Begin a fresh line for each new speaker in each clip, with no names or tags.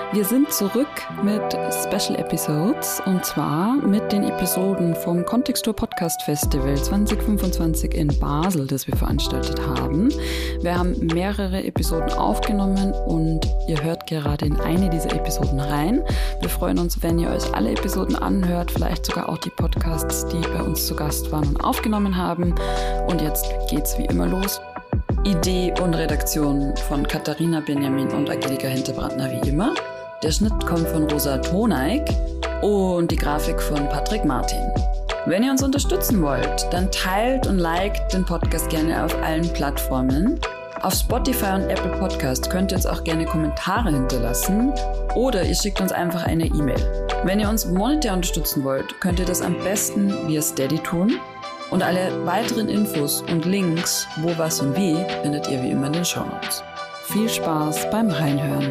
Wir sind zurück mit Special Episodes und zwar mit den Episoden vom Kontextur Podcast Festival 2025 in Basel, das wir veranstaltet haben. Wir haben mehrere Episoden aufgenommen und ihr hört gerade in eine dieser Episoden rein. Wir freuen uns, wenn ihr euch alle Episoden anhört, vielleicht sogar auch die Podcasts, die bei uns zu Gast waren und aufgenommen haben. Und jetzt geht's wie immer los. Idee und Redaktion von Katharina Benjamin und Angelika Hinterbrandner wie immer. Der Schnitt kommt von Rosa Toneik und die Grafik von Patrick Martin. Wenn ihr uns unterstützen wollt, dann teilt und liked den Podcast gerne auf allen Plattformen. Auf Spotify und Apple Podcast könnt ihr uns auch gerne Kommentare hinterlassen oder ihr schickt uns einfach eine E-Mail. Wenn ihr uns monetär unterstützen wollt, könnt ihr das am besten via Steady tun. Und alle weiteren Infos und Links, wo, was und wie, findet ihr wie immer in den Shownotes. Viel Spaß beim Reinhören.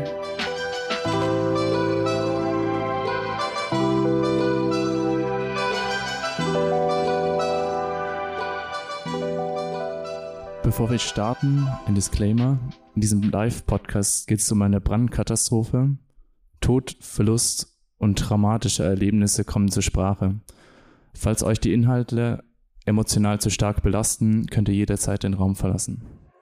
Bevor wir starten, ein Disclaimer. In diesem Live-Podcast geht es um eine Brandkatastrophe. Tod, Verlust und dramatische Erlebnisse kommen zur Sprache. Falls euch die Inhalte emotional zu stark belasten, könnt ihr jederzeit den Raum verlassen.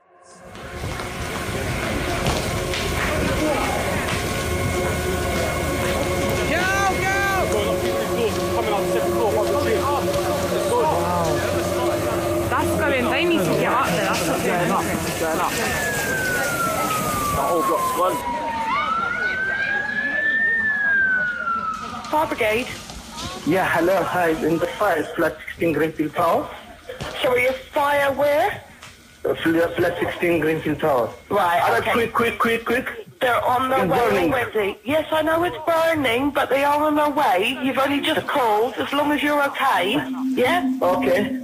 Fire brigade.
Yeah, hello, hi, in the fire, flat 16 Greenfield Tower.
Sorry, a fire where?
Flat 16 Greenfield Tower.
Right, okay.
Quick.
They're on their
It's
way
burning.
already. Yes, I know it's burning, but they are on their way. You've only just called, as long as you're okay. Yeah?
Okay.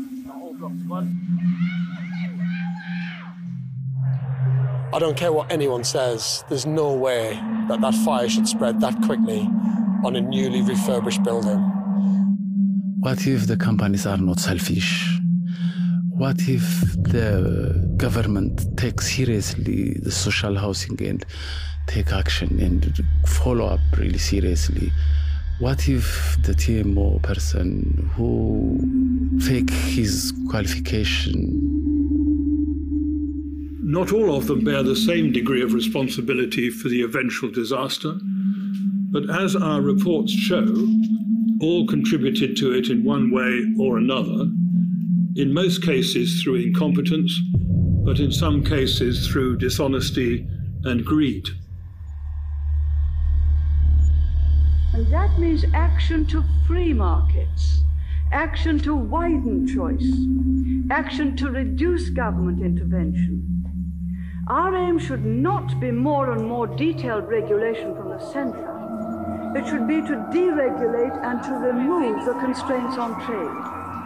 I don't care what anyone says, there's no way that fire should spread that quickly on a newly refurbished building.
What if the companies are not selfish? What if the government takes seriously the social housing and take action and follow up really seriously? What if the TMO person who fake his qualification?
Not all of them bear the same degree of responsibility for the eventual disaster, but as our reports show, all contributed to it in one way or another, in most cases through incompetence, but in some cases through dishonesty and greed.
And that means action to free markets, action to widen choice, action to reduce government intervention. Our aim should not be more and more detailed regulation from the centre. It should be to deregulate and to remove the constraints on trade.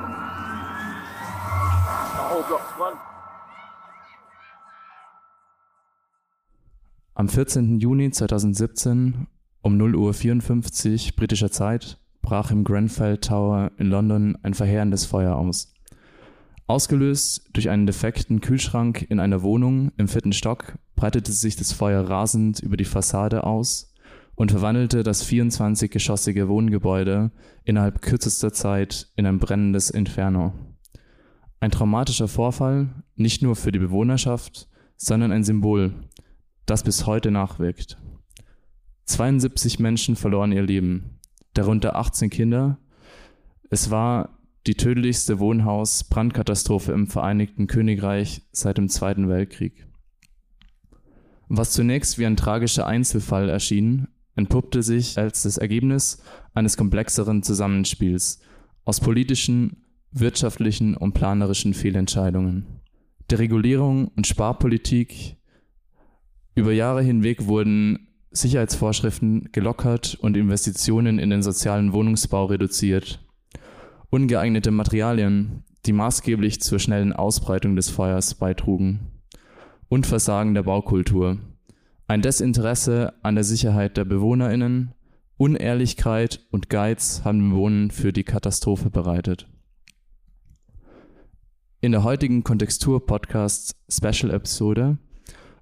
Am 14. Juni 2017 um 0:54 Uhr britischer Zeit brach im Grenfell Tower in London ein verheerendes Feuer aus. Ausgelöst durch einen defekten Kühlschrank in einer Wohnung im 4. Stock breitete sich das Feuer rasend über die Fassade aus und verwandelte das 24-geschossige Wohngebäude innerhalb kürzester Zeit in ein brennendes Inferno. Ein traumatischer Vorfall, nicht nur für die Bewohnerschaft, sondern ein Symbol, das bis heute nachwirkt. 72 Menschen verloren ihr Leben, darunter 18 Kinder. Es war die tödlichste Wohnhaus-Brandkatastrophe im Vereinigten Königreich seit dem Zweiten Weltkrieg. Was zunächst wie ein tragischer Einzelfall erschien, entpuppte sich als das Ergebnis eines komplexeren Zusammenspiels aus politischen, wirtschaftlichen und planerischen Fehlentscheidungen. Deregulierung und Sparpolitik. Über Jahre hinweg wurden Sicherheitsvorschriften gelockert und Investitionen in den sozialen Wohnungsbau reduziert. Ungeeignete Materialien, die maßgeblich zur schnellen Ausbreitung des Feuers beitrugen. Und Versagen der Baukultur. Ein Desinteresse an der Sicherheit der BewohnerInnen, Unehrlichkeit und Geiz haben den Bewohnern für die Katastrophe bereitet. In der heutigen Kontextur-Podcast-Special-Episode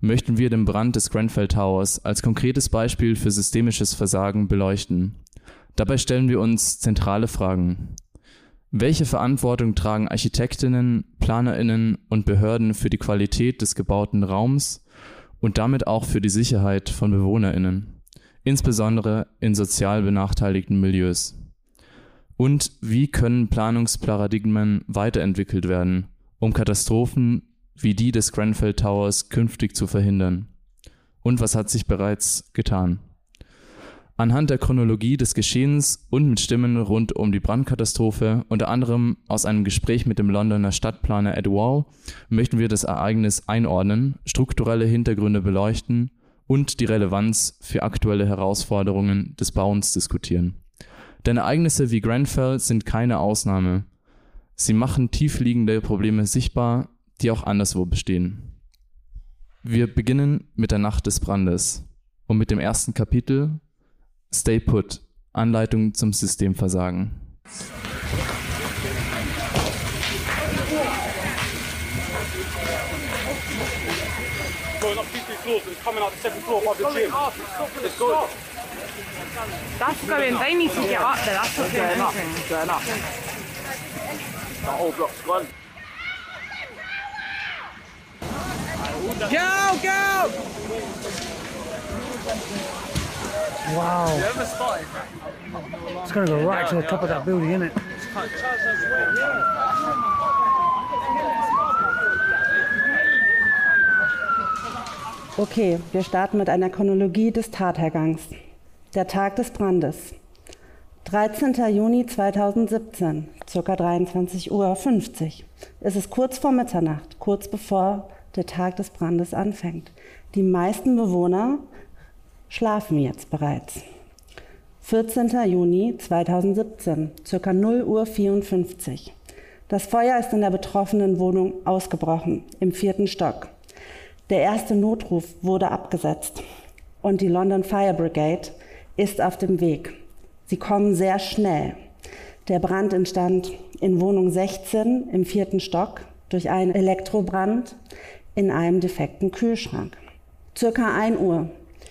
möchten wir den Brand des Grenfell Towers als konkretes Beispiel für systemisches Versagen beleuchten. Dabei stellen wir uns zentrale Fragen. Welche Verantwortung tragen Architektinnen, PlanerInnen und Behörden für die Qualität des gebauten Raums und damit auch für die Sicherheit von BewohnerInnen, insbesondere in sozial benachteiligten Milieus? Und wie können Planungsparadigmen weiterentwickelt werden, um Katastrophen wie die des Grenfell Towers künftig zu verhindern? Und was hat sich bereits getan? Anhand der Chronologie des Geschehens und mit Stimmen rund um die Brandkatastrophe, unter anderem aus einem Gespräch mit dem Londoner Stadtplaner Ed Wall, möchten wir das Ereignis einordnen, strukturelle Hintergründe beleuchten und die Relevanz für aktuelle Herausforderungen des Bauens diskutieren. Denn Ereignisse wie Grenfell sind keine Ausnahme. Sie machen tiefliegende Probleme sichtbar, die auch anderswo bestehen. Wir beginnen mit der Nacht des Brandes und mit dem ersten Kapitel Stay Put, Anleitung zum Systemversagen.
That's going, they need to get up there, that's not doing anything.
The whole block's gone.
Go, go!
Wow. It's going to go right to the top of that building, isn't it?
Okay, wir starten mit einer Chronologie des Tathergangs. Der Tag des Brandes. 13. Juni 2017, ca. 23:50 Uhr. Es ist kurz vor Mitternacht, kurz bevor der Tag des Brandes anfängt. Die meisten Bewohner schlafen jetzt bereits. 14. Juni 2017, ca. 0:54 Uhr. Das Feuer ist in der betroffenen Wohnung ausgebrochen, im 4. Stock. Der erste Notruf wurde abgesetzt und die London Fire Brigade ist auf dem Weg. Sie kommen sehr schnell. Der Brand entstand in Wohnung 16 im 4. Stock durch einen Elektrobrand in einem defekten Kühlschrank. Circa 1 Uhr.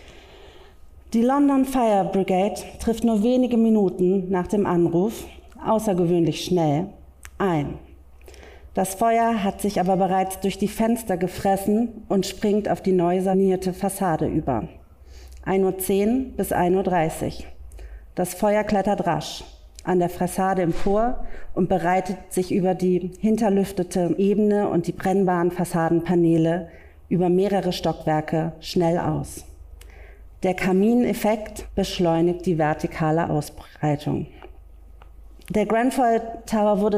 Die London Fire Brigade trifft nur wenige Minuten nach dem Anruf, außergewöhnlich schnell, ein. Das Feuer hat sich aber bereits durch die Fenster gefressen und springt auf die neu sanierte Fassade über. 1:10 Uhr bis 1:30 Uhr. Das Feuer klettert rasch an der Fassade empor und breitet sich über die hinterlüftete Ebene und die brennbaren Fassadenpaneele über mehrere Stockwerke schnell aus. Der Kamineffekt beschleunigt die vertikale Ausbreitung. Der Grenfell Tower wurde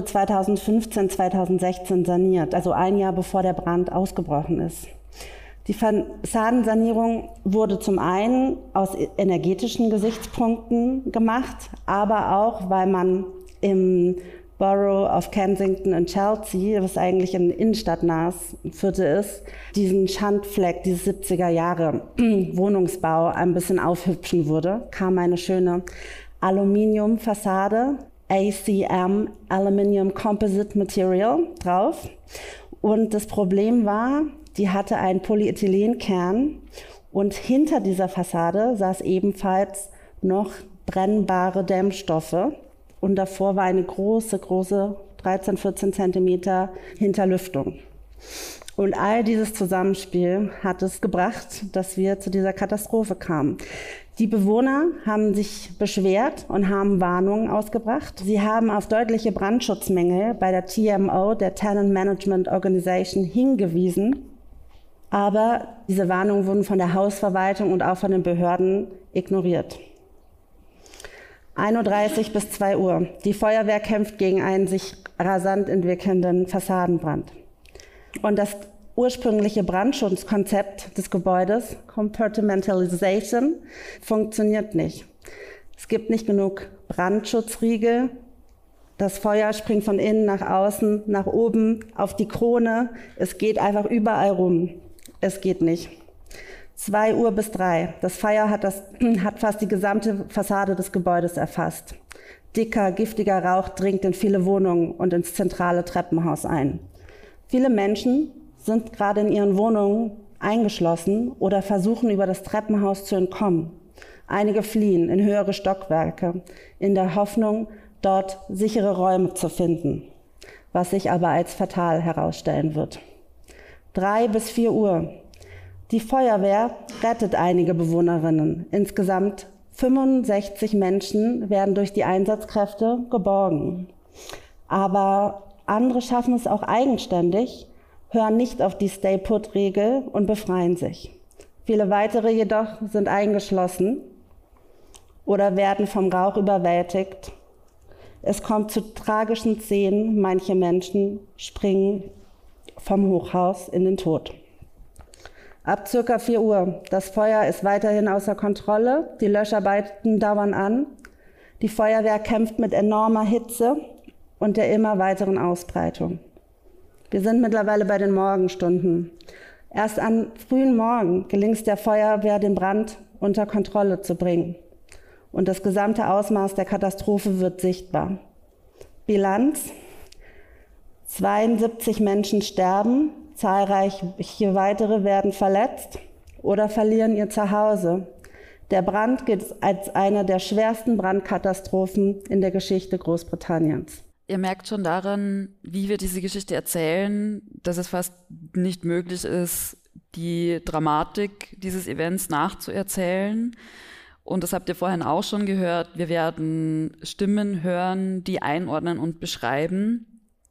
2015/2016 saniert, also ein Jahr bevor der Brand ausgebrochen ist. Die Fassadensanierung wurde zum einen aus energetischen Gesichtspunkten gemacht, aber auch, weil man im Borough of Kensington und Chelsea, was eigentlich ein innenstadtnahes Viertel ist, diesen Schandfleck, dieses 70er Jahre Wohnungsbau ein bisschen aufhübschen wurde, kam eine schöne Aluminiumfassade, ACM, Aluminium Composite Material, drauf. Und das Problem war, die hatte einen Polyethylenkern und hinter dieser Fassade saß ebenfalls noch brennbare Dämmstoffe. Und davor war eine große 13, 14 Zentimeter Hinterlüftung. Und all dieses Zusammenspiel hat es gebracht, dass wir zu dieser Katastrophe kamen. Die Bewohner haben sich beschwert und haben Warnungen ausgebracht. Sie haben auf deutliche Brandschutzmängel bei der TMO, der Tenant Management Organization, hingewiesen. Aber diese Warnungen wurden von der Hausverwaltung und auch von den Behörden ignoriert. 1:30 Uhr bis 2 Uhr. Die Feuerwehr kämpft gegen einen sich rasant entwickelnden Fassadenbrand. Und das ursprüngliche Brandschutzkonzept des Gebäudes, Compartmentalization, funktioniert nicht. Es gibt nicht genug Brandschutzriegel. Das Feuer springt von innen nach außen, nach oben, auf die Krone. Es geht einfach überall rum. Es geht nicht. 2 Uhr bis 3. Das Feuer hat fast die gesamte Fassade des Gebäudes erfasst. Dicker, giftiger Rauch dringt in viele Wohnungen und ins zentrale Treppenhaus ein. Viele Menschen sind gerade in ihren Wohnungen eingeschlossen oder versuchen, über das Treppenhaus zu entkommen. Einige fliehen in höhere Stockwerke, in der Hoffnung, dort sichere Räume zu finden, was sich aber als fatal herausstellen wird. 3 bis 4 Uhr. Die Feuerwehr rettet einige Bewohnerinnen. Insgesamt 65 Menschen werden durch die Einsatzkräfte geborgen. Aber andere schaffen es auch eigenständig, hören nicht auf die Stay-Put-Regel und befreien sich. Viele weitere jedoch sind eingeschlossen oder werden vom Rauch überwältigt. Es kommt zu tragischen Szenen. Manche Menschen springen vom Hochhaus in den Tod. Ab ca. 4 Uhr. Das Feuer ist weiterhin außer Kontrolle. Die Löscharbeiten dauern an. Die Feuerwehr kämpft mit enormer Hitze und der immer weiteren Ausbreitung. Wir sind mittlerweile bei den Morgenstunden. Erst am frühen Morgen gelingt es der Feuerwehr, den Brand unter Kontrolle zu bringen. Und das gesamte Ausmaß der Katastrophe wird sichtbar. Bilanz: 72 Menschen sterben, zahlreiche weitere werden verletzt oder verlieren ihr Zuhause. Der Brand gilt als eine der schwersten Brandkatastrophen in der Geschichte Großbritanniens.
Ihr merkt schon daran, wie wir diese Geschichte erzählen, dass es fast nicht möglich ist, die Dramatik dieses Events nachzuerzählen. Und das habt ihr vorhin auch schon gehört. Wir werden Stimmen hören, die einordnen und beschreiben.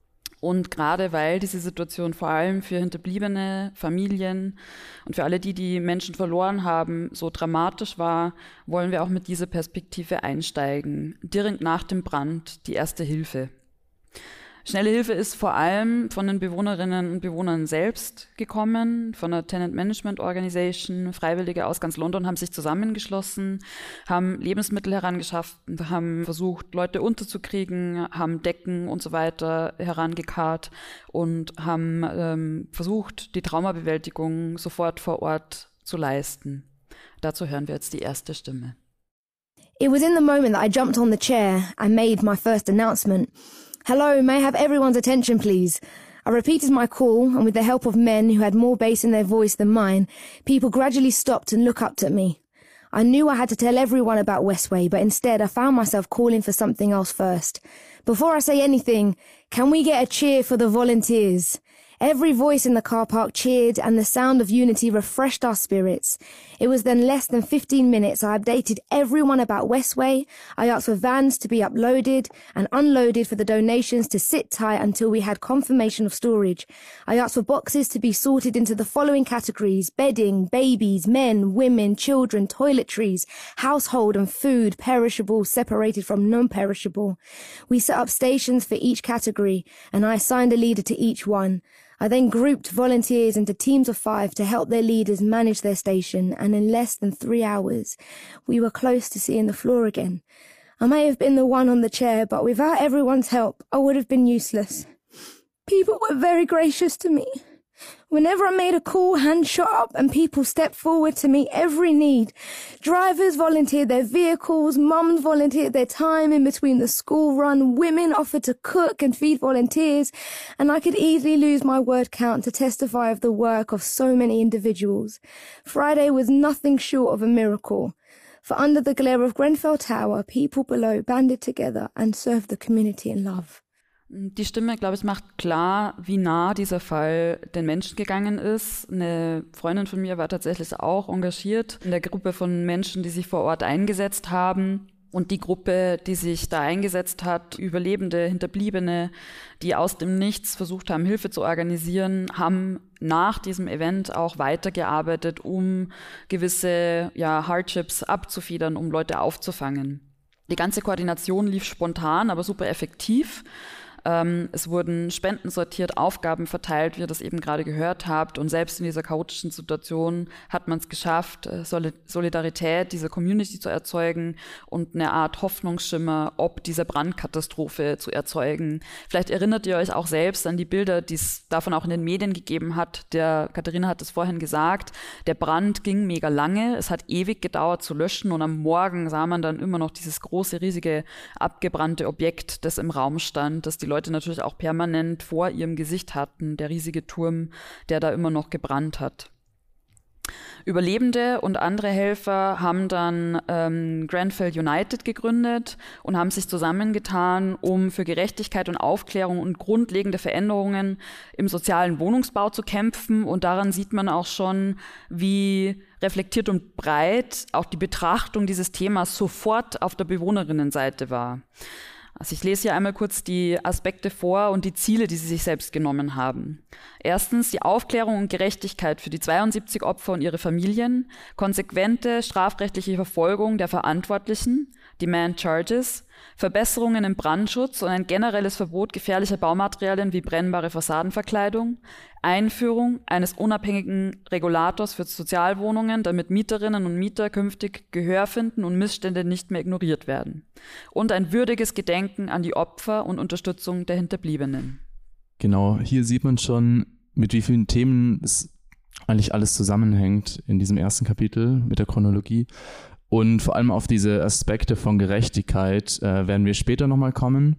Und gerade weil diese Situation vor allem für Hinterbliebene, Familien und für alle, die Menschen verloren haben, so dramatisch war, wollen wir auch mit dieser Perspektive einsteigen. Direkt nach dem Brand die erste Hilfe. Schnelle Hilfe ist vor allem von den Bewohnerinnen und Bewohnern selbst gekommen, von der Tenant Management Organisation. Freiwillige aus ganz London haben sich zusammengeschlossen, haben Lebensmittel herangeschafft, haben versucht, Leute unterzukriegen, haben Decken und so weiter herangekarrt und haben versucht, die Traumabewältigung sofort vor Ort zu leisten. Dazu hören wir jetzt die erste Stimme.
It was in the moment that I jumped on the chair and made my first announcement. Hello, may I have everyone's attention, please? I repeated my call, and with the help of men who had more bass in their voice than mine, people gradually stopped and looked at me. I knew I had to tell everyone about Westway, but instead I found myself calling for something else first. Before I say anything, can we get a cheer for the volunteers? Every voice in the car park cheered, and the sound of unity refreshed our spirits. It was then less than 15 minutes I updated everyone about Westway. I asked for vans to be uploaded and unloaded for the donations to sit tight until we had confirmation of storage. I asked for boxes to be sorted into the following categories: bedding, babies, men, women, children, toiletries, household and food, perishable separated from non-perishable. We set up stations for each category, and I assigned a leader to each one. I then grouped volunteers into teams of 5 to help their leaders manage their station, and in less than 3 hours, we were close to seeing the floor again. I may have been the one on the chair, but without everyone's help, I would have been useless. People were very gracious to me. Whenever I made a call, hands shot up and people stepped forward to meet every need. Drivers volunteered their vehicles, mums volunteered their time in between the school run, women offered to cook and feed volunteers, and I could easily lose my word count to testify of the work of so many individuals. Friday was nothing short of a miracle. For under the glare of Grenfell Tower, people below banded together and served the community in love.
Die Stimme, glaube ich, macht klar, wie nah dieser Fall den Menschen gegangen ist. Eine Freundin von mir war tatsächlich auch engagiert in der Gruppe von Menschen, die sich vor Ort eingesetzt haben. Und die Gruppe, die sich da eingesetzt hat, Überlebende, Hinterbliebene, die aus dem Nichts versucht haben, Hilfe zu organisieren, haben nach diesem Event auch weitergearbeitet, um gewisse Hardships abzufedern, um Leute aufzufangen. Die ganze Koordination lief spontan, aber super effektiv. Es wurden Spenden sortiert, Aufgaben verteilt, wie ihr das eben gerade gehört habt. Und selbst in dieser chaotischen Situation hat man es geschafft, Solidarität dieser Community zu erzeugen und eine Art Hoffnungsschimmer ob dieser Brandkatastrophe zu erzeugen. Vielleicht erinnert ihr euch auch selbst an die Bilder, die es davon auch in den Medien gegeben hat. Katharina hat es vorhin gesagt, der Brand ging mega lange. Es hat ewig gedauert zu löschen und am Morgen sah man dann immer noch dieses große, riesige, abgebrannte Objekt, das im Raum stand, das die Leute natürlich auch permanent vor ihrem Gesicht hatten, der riesige Turm, der da immer noch gebrannt hat. Überlebende und andere Helfer haben dann Grenfell United gegründet und haben sich zusammengetan, um für Gerechtigkeit und Aufklärung und grundlegende Veränderungen im sozialen Wohnungsbau zu kämpfen. Und daran sieht man auch schon, wie reflektiert und breit auch die Betrachtung dieses Themas sofort auf der Bewohnerinnenseite war. Also ich lese hier einmal kurz die Aspekte vor und die Ziele, die sie sich selbst genommen haben. Erstens die Aufklärung und Gerechtigkeit für die 72 Opfer und ihre Familien, konsequente strafrechtliche Verfolgung der Verantwortlichen, Demand Charges, Verbesserungen im Brandschutz und ein generelles Verbot gefährlicher Baumaterialien wie brennbare Fassadenverkleidung, Einführung eines unabhängigen Regulators für Sozialwohnungen, damit Mieterinnen und Mieter künftig Gehör finden und Missstände nicht mehr ignoriert werden. Und ein würdiges Gedenken an die Opfer und Unterstützung der Hinterbliebenen. Genau, hier sieht man schon, mit wie vielen Themen es eigentlich alles zusammenhängt in diesem ersten Kapitel mit der Chronologie. Und vor allem auf diese Aspekte von Gerechtigkeit werden wir später nochmal kommen.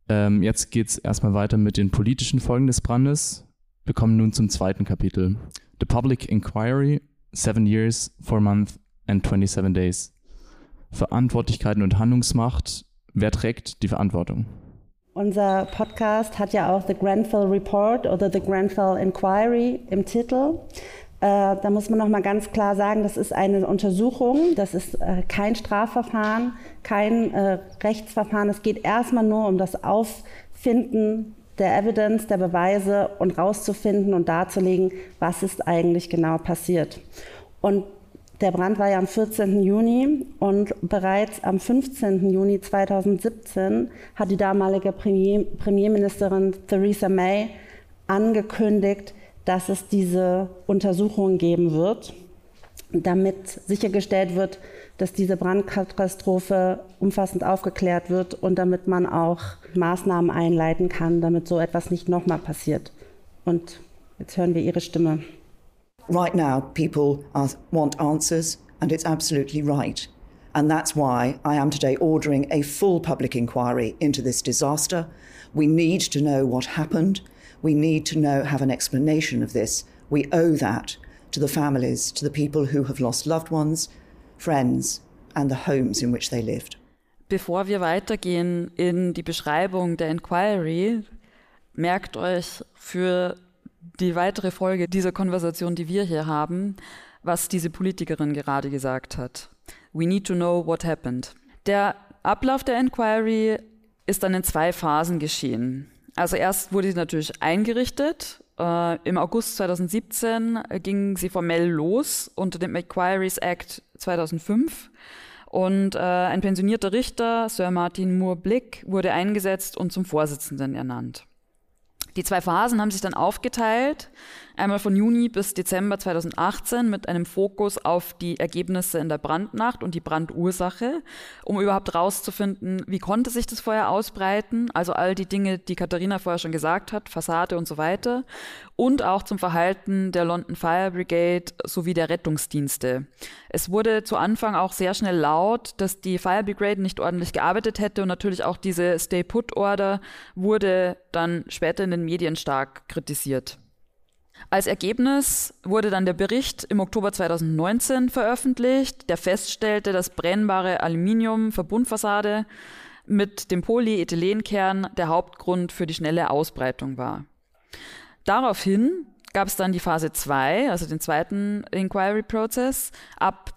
Jetzt geht es erstmal weiter mit den politischen Folgen des Brandes. Wir kommen nun zum zweiten Kapitel. The Public Inquiry, 7 Years, 4 Months and 27 Days. Verantwortlichkeiten und Handlungsmacht. Wer trägt die Verantwortung?
Unser Podcast hat ja auch The Grenfell Report oder The Grenfell Inquiry im Titel. Da muss man noch mal ganz klar sagen, das ist eine Untersuchung, das ist kein Strafverfahren, kein Rechtsverfahren. Es geht erstmal nur um das Auffinden der Evidence, der Beweise und rauszufinden und darzulegen, was ist eigentlich genau passiert. Und der Brand war ja am 14. Juni und bereits am 15. Juni 2017 hat die damalige Premierministerin Theresa May angekündigt, dass es diese Untersuchungen geben wird, damit sichergestellt wird, dass diese Brandkatastrophe umfassend aufgeklärt wird und damit man auch Maßnahmen einleiten kann, damit so etwas nicht nochmal passiert. Und jetzt hören wir ihre Stimme.
Right now, people want answers, and it's absolutely right. And that's why I am today ordering a full public inquiry into this disaster. We need to know what happened. We need to have an explanation of this. We owe that to the families, to the people who have lost loved ones, friends, and the homes in which they lived.
Bevor wir weitergehen in die Beschreibung der Inquiry, merkt euch für die weitere Folge dieser Konversation, die wir hier haben, was diese Politikerin gerade gesagt hat. We need to know what happened. Der Ablauf der Inquiry ist dann in 2 Phasen geschehen. Also erst wurde sie natürlich eingerichtet. Im August 2017 ging sie formell los unter dem Inquiries Act 2005. Und ein pensionierter Richter, Sir Martin Moore-Blick, wurde eingesetzt und zum Vorsitzenden ernannt. Die 2 Phasen haben sich dann aufgeteilt, einmal von Juni bis Dezember 2018 mit einem Fokus auf die Ergebnisse in der Brandnacht und die Brandursache, um überhaupt rauszufinden, wie konnte sich das Feuer ausbreiten, also all die Dinge, die Katharina vorher schon gesagt hat, Fassade und so weiter, und auch zum Verhalten der London Fire Brigade sowie der Rettungsdienste. Es wurde zu Anfang auch sehr schnell laut, dass die Fire Brigade nicht ordentlich gearbeitet hätte und natürlich auch diese Stay-Put-Order wurde dann später in den Medien stark kritisiert. Als Ergebnis wurde dann der Bericht im Oktober 2019 veröffentlicht, der feststellte, dass brennbare Aluminium-Verbundfassade mit dem Polyethylenkern der Hauptgrund für die schnelle Ausbreitung war. Daraufhin gab es dann die Phase 2, also den zweiten Inquiry-Prozess, ab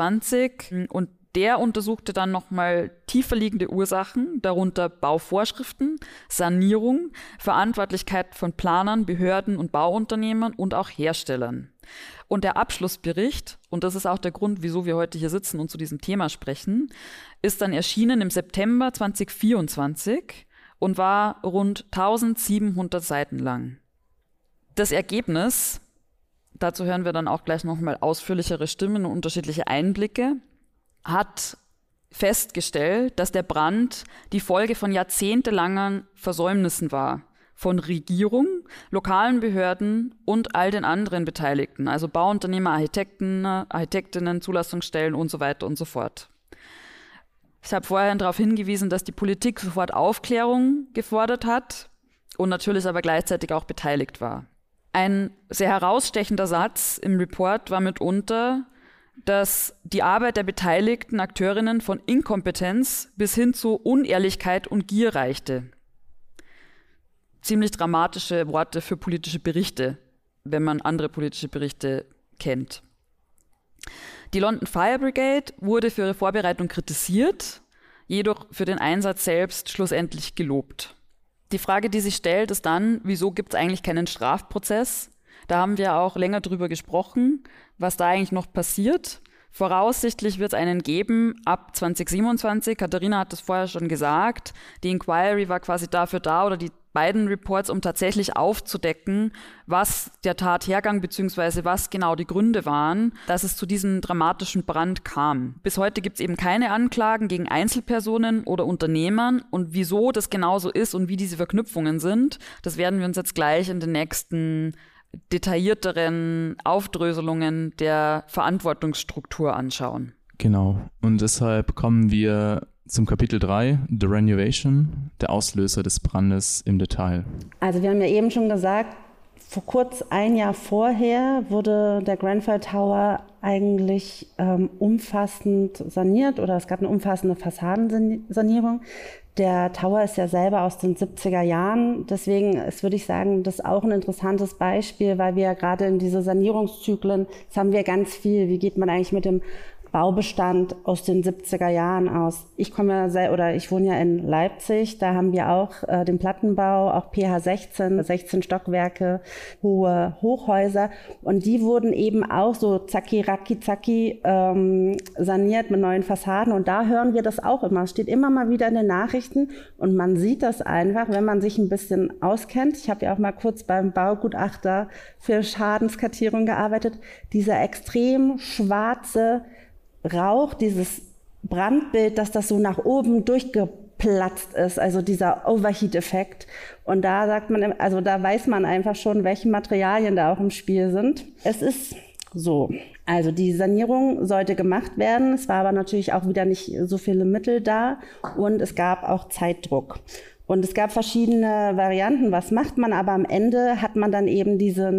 2020 und der untersuchte dann nochmal tiefer liegende Ursachen, darunter Bauvorschriften, Sanierung, Verantwortlichkeit von Planern, Behörden und Bauunternehmern und auch Herstellern. Und der Abschlussbericht, und das ist auch der Grund, wieso wir heute hier sitzen und zu diesem Thema sprechen, ist dann erschienen im September 2024 und war rund 1700 Seiten lang. Das Ergebnis, dazu hören wir dann auch gleich nochmal ausführlichere Stimmen und unterschiedliche Einblicke, hat festgestellt, dass der Brand die Folge von jahrzehntelangen Versäumnissen war. Von Regierung, lokalen Behörden und all den anderen Beteiligten, also Bauunternehmer, Architekten, Architektinnen, Zulassungsstellen und so weiter und so fort. Ich habe vorher darauf hingewiesen, dass die Politik sofort Aufklärung gefordert hat und natürlich aber gleichzeitig auch beteiligt war. Ein sehr herausstechender Satz im Report war mitunter, dass die Arbeit der beteiligten Akteurinnen von Inkompetenz bis hin zu Unehrlichkeit und Gier reichte. Ziemlich dramatische Worte für politische Berichte, wenn man andere politische Berichte kennt. Die London Fire Brigade wurde für ihre Vorbereitung kritisiert, jedoch für den Einsatz selbst schlussendlich gelobt. Die Frage, die sich stellt, ist dann, wieso gibt es eigentlich keinen Strafprozess? Da haben wir auch länger drüber gesprochen, was da eigentlich noch passiert. Voraussichtlich wird es einen geben ab 2027. Katharina hat das vorher schon gesagt. Die Inquiry war quasi dafür da, oder die beiden Reports, um tatsächlich aufzudecken, was der Tathergang bzw. was genau die Gründe waren, dass es zu diesem dramatischen Brand kam. Bis heute gibt es eben keine Anklagen gegen Einzelpersonen oder Unternehmern, und wieso das genauso ist und wie diese Verknüpfungen sind, das werden wir uns jetzt gleich in den nächsten detaillierteren Aufdröselungen der Verantwortungsstruktur anschauen.
Genau, und deshalb kommen wir zum Kapitel 3, The Renovation, der Auslöser des Brandes im Detail.
Also wir haben ja eben schon gesagt, vor kurz ein Jahr vorher wurde der Grenfell Tower eigentlich umfassend saniert, oder es gab eine umfassende Fassadensanierung. Der Tower ist ja selber aus den 70er Jahren, deswegen ist, würde ich sagen, das ist auch ein interessantes Beispiel, weil wir ja gerade in diese Sanierungszyklen, das haben wir ganz viel, wie geht man eigentlich mit dem Baubestand aus den 70er Jahren aus. Ich wohne ja in Leipzig, da haben wir auch den Plattenbau, auch PH 16 Stockwerke, hohe Hochhäuser, und die wurden eben auch so zacki saniert mit neuen Fassaden, und da hören wir das auch immer. Es steht immer mal wieder in den Nachrichten, und man sieht das einfach, wenn man sich ein bisschen auskennt. Ich habe ja auch mal kurz beim Baugutachter für Schadenskartierung gearbeitet. Dieser extrem schwarze Rauch, dieses Brandbild, dass das so nach oben durchgeplatzt ist, also dieser Overheat-Effekt. Und da sagt man, also da weiß man einfach schon, welche Materialien da auch im Spiel sind. Es ist so, also die Sanierung sollte gemacht werden. Es war aber natürlich auch wieder nicht so viele Mittel da, und es gab auch Zeitdruck. Und es gab verschiedene Varianten, was macht man, aber am Ende hat man dann eben diese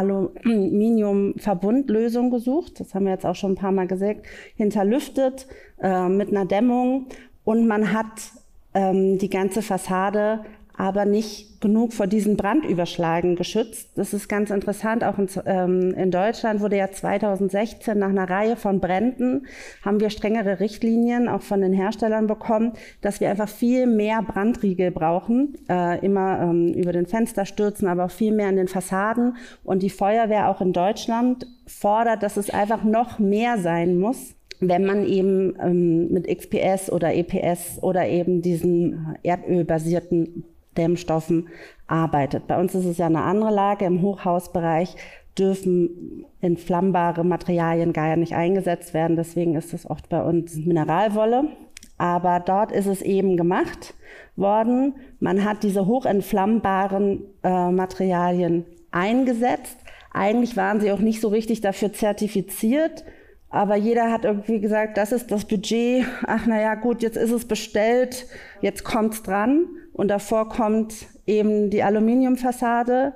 Aluminium-Verbundlösung gesucht, das haben wir jetzt auch schon ein paar Mal gesagt, hinterlüftet mit einer Dämmung, und man hat die ganze Fassade aber nicht genug vor diesen Brandüberschlagen geschützt. Das ist ganz interessant, auch in Deutschland wurde ja 2016 nach einer Reihe von Bränden, haben wir strengere Richtlinien auch von den Herstellern bekommen, dass wir einfach viel mehr Brandriegel brauchen, immer über den Fensterstürzen, aber auch viel mehr an den Fassaden. Und die Feuerwehr auch in Deutschland fordert, dass es einfach noch mehr sein muss, wenn man eben mit XPS oder EPS oder eben diesen erdölbasierten Dämmstoffen arbeitet. Bei uns ist es ja eine andere Lage. Im Hochhausbereich dürfen entflammbare Materialien gar nicht eingesetzt werden. Deswegen ist es oft bei uns Mineralwolle. Aber dort ist es eben gemacht worden. Man hat diese hochentflammbaren Materialien eingesetzt. Eigentlich waren sie auch nicht so richtig dafür zertifiziert. Aber jeder hat irgendwie gesagt, das ist das Budget. Ach naja, gut, jetzt ist es bestellt, jetzt kommt's dran. Und davor kommt eben die Aluminiumfassade.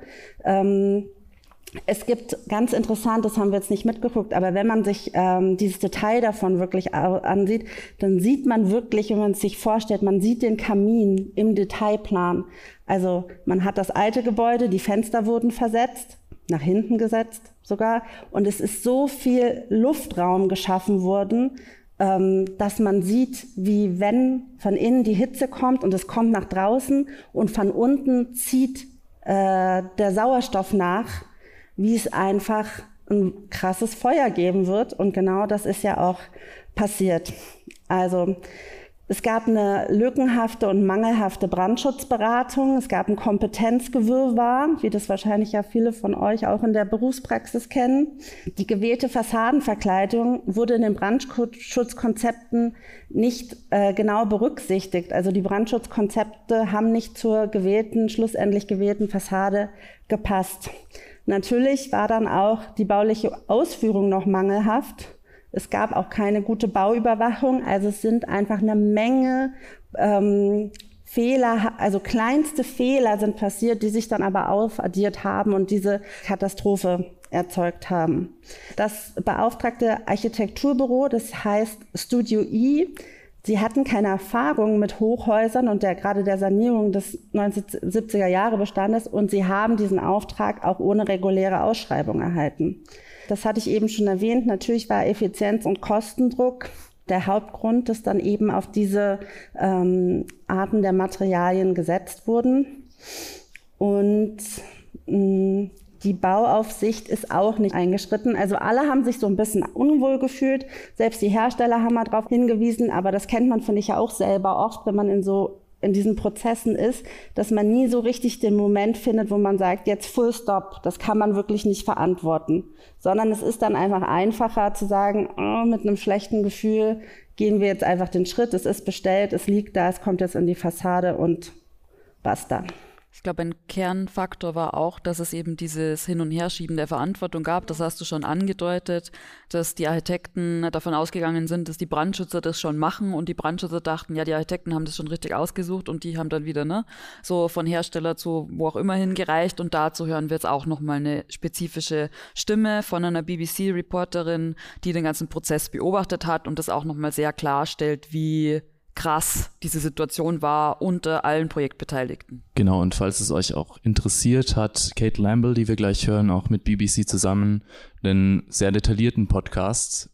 Es gibt ganz interessant, das haben wir jetzt nicht mitgeguckt, aber wenn man sich dieses Detail davon wirklich ansieht, dann sieht man wirklich, wenn man es sich vorstellt, man sieht den Kamin im Detailplan. Also man hat das alte Gebäude, die Fenster wurden versetzt, nach hinten gesetzt sogar, und es ist so viel Luftraum geschaffen worden, dass man sieht, wie wenn von innen die Hitze kommt und es kommt nach draußen und von unten zieht der Sauerstoff nach, wie es einfach ein krasses Feuer geben wird. Und genau das ist ja auch passiert. Also es gab eine lückenhafte und mangelhafte Brandschutzberatung. Es gab ein Kompetenzgewirrwarr, wie das wahrscheinlich ja viele von euch auch in der Berufspraxis kennen. Die gewählte Fassadenverkleidung wurde in den Brandschutzkonzepten nicht genau berücksichtigt. Also die Brandschutzkonzepte haben nicht zur schlussendlich gewählten Fassade gepasst. Natürlich war dann auch die bauliche Ausführung noch mangelhaft. Es gab auch keine gute Bauüberwachung, also es sind einfach eine Menge Fehler, also kleinste Fehler sind passiert, die sich dann aber aufaddiert haben und diese Katastrophe erzeugt haben. Das beauftragte Architekturbüro, das heißt Studio I, sie hatten keine Erfahrung mit Hochhäusern und gerade der Sanierung des 1970er Jahre Bestandes und sie haben diesen Auftrag auch ohne reguläre Ausschreibung erhalten. Das hatte ich eben schon erwähnt. Natürlich war Effizienz und Kostendruck der Hauptgrund, dass dann eben auf diese Arten der Materialien gesetzt wurden. Und die Bauaufsicht ist auch nicht eingeschritten. Also alle haben sich so ein bisschen unwohl gefühlt. Selbst die Hersteller haben mal darauf hingewiesen. Aber das kennt man, finde ich, ja auch selber oft, wenn man in diesen Prozessen ist, dass man nie so richtig den Moment findet, wo man sagt, jetzt Full Stop, das kann man wirklich nicht verantworten. Sondern es ist dann einfach einfacher zu sagen, mit einem schlechten Gefühl gehen wir jetzt einfach den Schritt, es ist bestellt, es liegt da, es kommt jetzt in die Fassade und basta.
Ich glaube, ein Kernfaktor war auch, dass es eben dieses Hin- und Herschieben der Verantwortung gab. Das hast du schon angedeutet, dass die Architekten davon ausgegangen sind, dass die Brandschützer das schon machen und die Brandschützer dachten, ja, die Architekten haben das schon richtig ausgesucht und die haben dann wieder so von Hersteller zu wo auch immer hingereicht und dazu hören wir jetzt auch nochmal eine spezifische Stimme von einer BBC-Reporterin, die den ganzen Prozess beobachtet hat und das auch nochmal sehr klarstellt, wie krass diese Situation war unter allen Projektbeteiligten.
Genau, und falls es euch auch interessiert, hat Kate Lamble, die wir gleich hören, auch mit BBC zusammen einen sehr detaillierten Podcast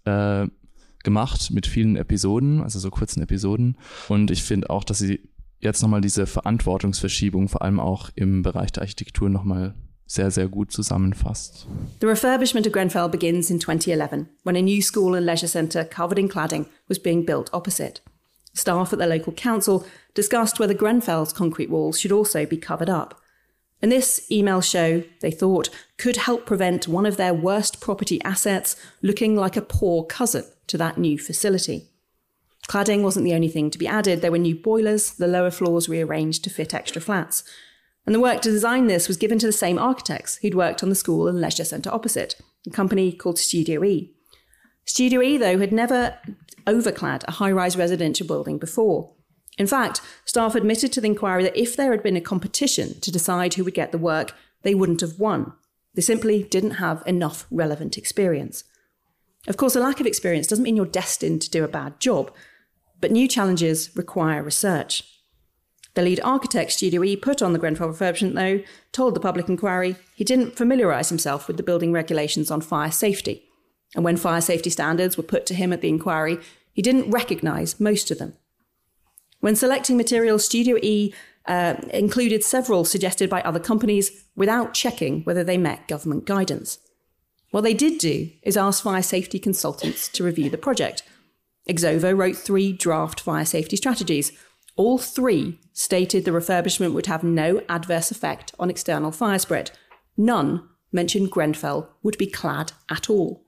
gemacht mit vielen Episoden, also so kurzen Episoden. Und ich finde auch, dass sie jetzt nochmal diese Verantwortungsverschiebung, vor allem auch im Bereich der Architektur, nochmal sehr, sehr gut zusammenfasst.
The refurbishment of Grenfell begins in 2011, when a new school and leisure centre covered in cladding was being built opposite. Staff at the local council discussed whether Grenfell's concrete walls should also be covered up. And this email show, they thought, could help prevent one of their worst property assets looking like a poor cousin to that new facility. Cladding wasn't the only thing to be added. There were new boilers, the lower floors rearranged to fit extra flats. And the work to design this was given to the same architects who'd worked on the school and leisure centre opposite, a company called Studio E. Studio E, though, had never overclad a high-rise residential building before. In fact, staff admitted to the inquiry that if there had been a competition to decide who would get the work, they wouldn't have won. They simply didn't have enough relevant experience. Of course, a lack of experience doesn't mean you're destined to do a bad job, but new challenges require research. The lead architect Studio E put on the Grenfell refurbishment, though, told the public inquiry he didn't familiarise himself with the building regulations on fire safety. And when fire safety standards were put to him at the inquiry, he didn't recognise most of them. When selecting materials, Studio E included several suggested by other companies without checking whether they met government guidance. What they did do is ask fire safety consultants to review the project. Exova wrote 3 draft fire safety strategies. All 3 stated the refurbishment would have no adverse effect on external fire spread. None mentioned Grenfell would be clad at all.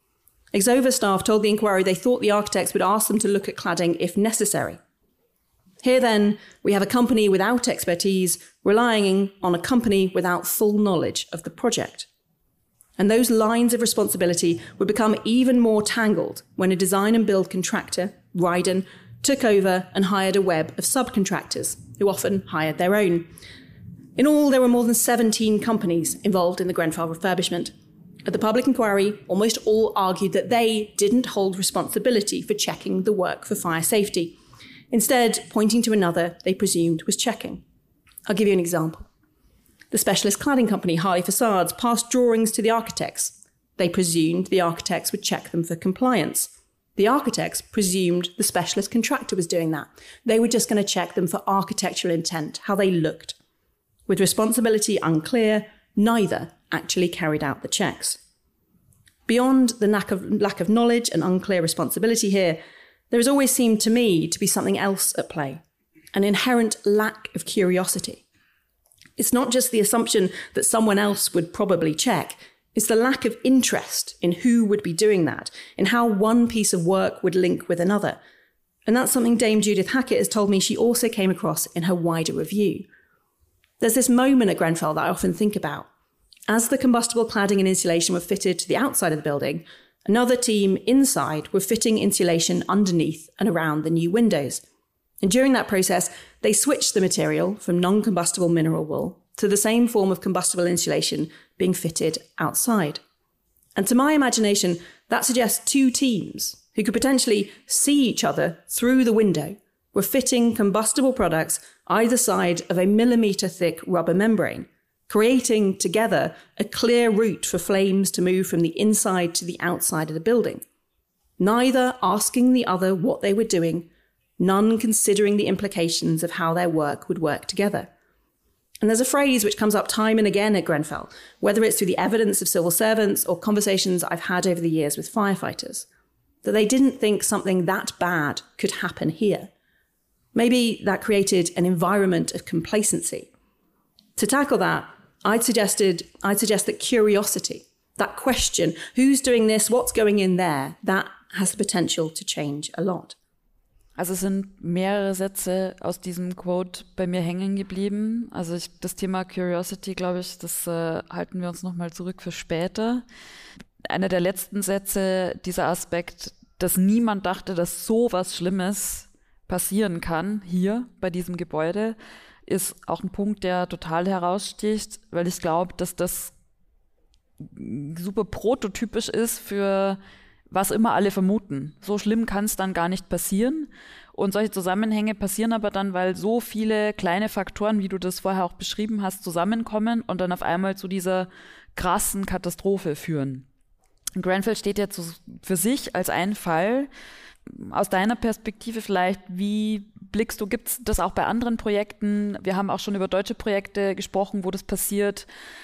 Exova staff told the inquiry they thought the architects would ask them to look at cladding if necessary. Here then, we have a company without expertise relying on a company without full knowledge of the project. And those lines of responsibility would become even more tangled when a design and build contractor, Ryden, took over and hired a web of subcontractors, who often hired their own. In all, there were more than 17 companies involved in the Grenfell refurbishment. At the public inquiry, almost all argued that they didn't hold responsibility for checking the work for fire safety. Instead, pointing to another they presumed was checking. I'll give you an example. The specialist cladding company, Harley Facades, passed drawings to the architects. They presumed the architects would check them for compliance. The architects presumed the specialist contractor was doing that. They were just going to check them for architectural intent, how they looked. With responsibility unclear, neither actually carried out the checks. Beyond the lack of knowledge and unclear responsibility here, there has always seemed to me to be something else at play, an inherent lack of curiosity. It's not just the assumption that someone else would probably check, it's the lack of interest in who would be doing that, in how one piece of work would link with another. And that's something Dame Judith Hackett has told me she also came across in her wider review. There's this moment at Grenfell that I often think about. As the combustible cladding and insulation were fitted to the outside of the building, another team inside were fitting insulation underneath and around the new windows. And during that process, they switched the material from non-combustible mineral wool to the same form of combustible insulation being fitted outside. And to my imagination, that suggests two teams who could potentially see each other through the window were fitting combustible products either side of a millimetre-thick rubber membrane, creating together a clear route for flames to move from the inside to the outside of the building. Neither asking the other what they were doing, none considering the implications of how their work would work together. And there's a phrase which comes up time and again at Grenfell, whether it's through the evidence of civil servants or conversations I've had over the years with firefighters, that they didn't think something that bad could happen here. Maybe that created an environment of complacency. To tackle that, I'd suggest that curiosity, that question, who's doing this, what's going in there, that has the potential to change a lot.
Also es sind mehrere Sätze aus diesem Quote bei mir hängen geblieben. Also das Thema Curiosity, glaube ich, das halten wir uns nochmal zurück für später. Einer der letzten Sätze, dieser Aspekt, dass niemand dachte, dass so was Schlimmes passieren kann hier bei diesem Gebäude, ist auch ein Punkt, der total heraussticht, weil ich glaube, dass das super prototypisch ist für was immer alle vermuten. So schlimm kann es dann gar nicht passieren. Und solche Zusammenhänge passieren aber dann, weil so viele kleine Faktoren, wie du das vorher auch beschrieben hast, zusammenkommen und dann auf einmal zu dieser krassen Katastrophe führen. Grenfell steht jetzt für sich als ein Fall. Aus deiner Perspektive vielleicht, wie blickst du, gibt es das auch bei anderen Projekten? Wir haben auch schon über deutsche Projekte gesprochen, wo das passiert.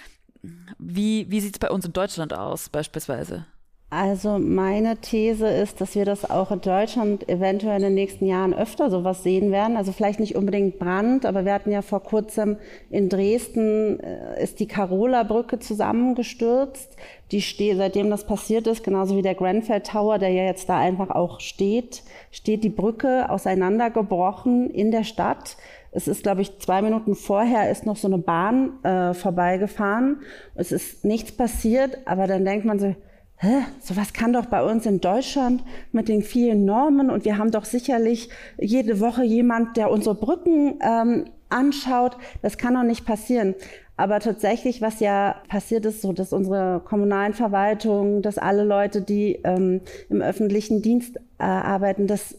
Wie sieht es bei uns in Deutschland aus beispielsweise?
Also meine These ist, dass wir das auch in Deutschland eventuell in den nächsten Jahren öfter sowas sehen werden. Also vielleicht nicht unbedingt Brand, aber wir hatten ja vor kurzem in Dresden, ist die Karola-Brücke zusammengestürzt. Die steht, seitdem das passiert ist, genauso wie der Grenfell Tower, der ja jetzt da einfach auch steht die Brücke auseinandergebrochen in der Stadt. Es ist, glaube ich, 2 Minuten vorher ist noch so eine Bahn vorbeigefahren. Es ist nichts passiert, aber dann denkt man so, sowas kann doch bei uns in Deutschland mit den vielen Normen und wir haben doch sicherlich jede Woche jemand, der unsere Brücken anschaut. Das kann doch nicht passieren. Aber tatsächlich, was ja passiert ist, so dass unsere kommunalen Verwaltungen, dass alle Leute, die im öffentlichen Dienst arbeiten, das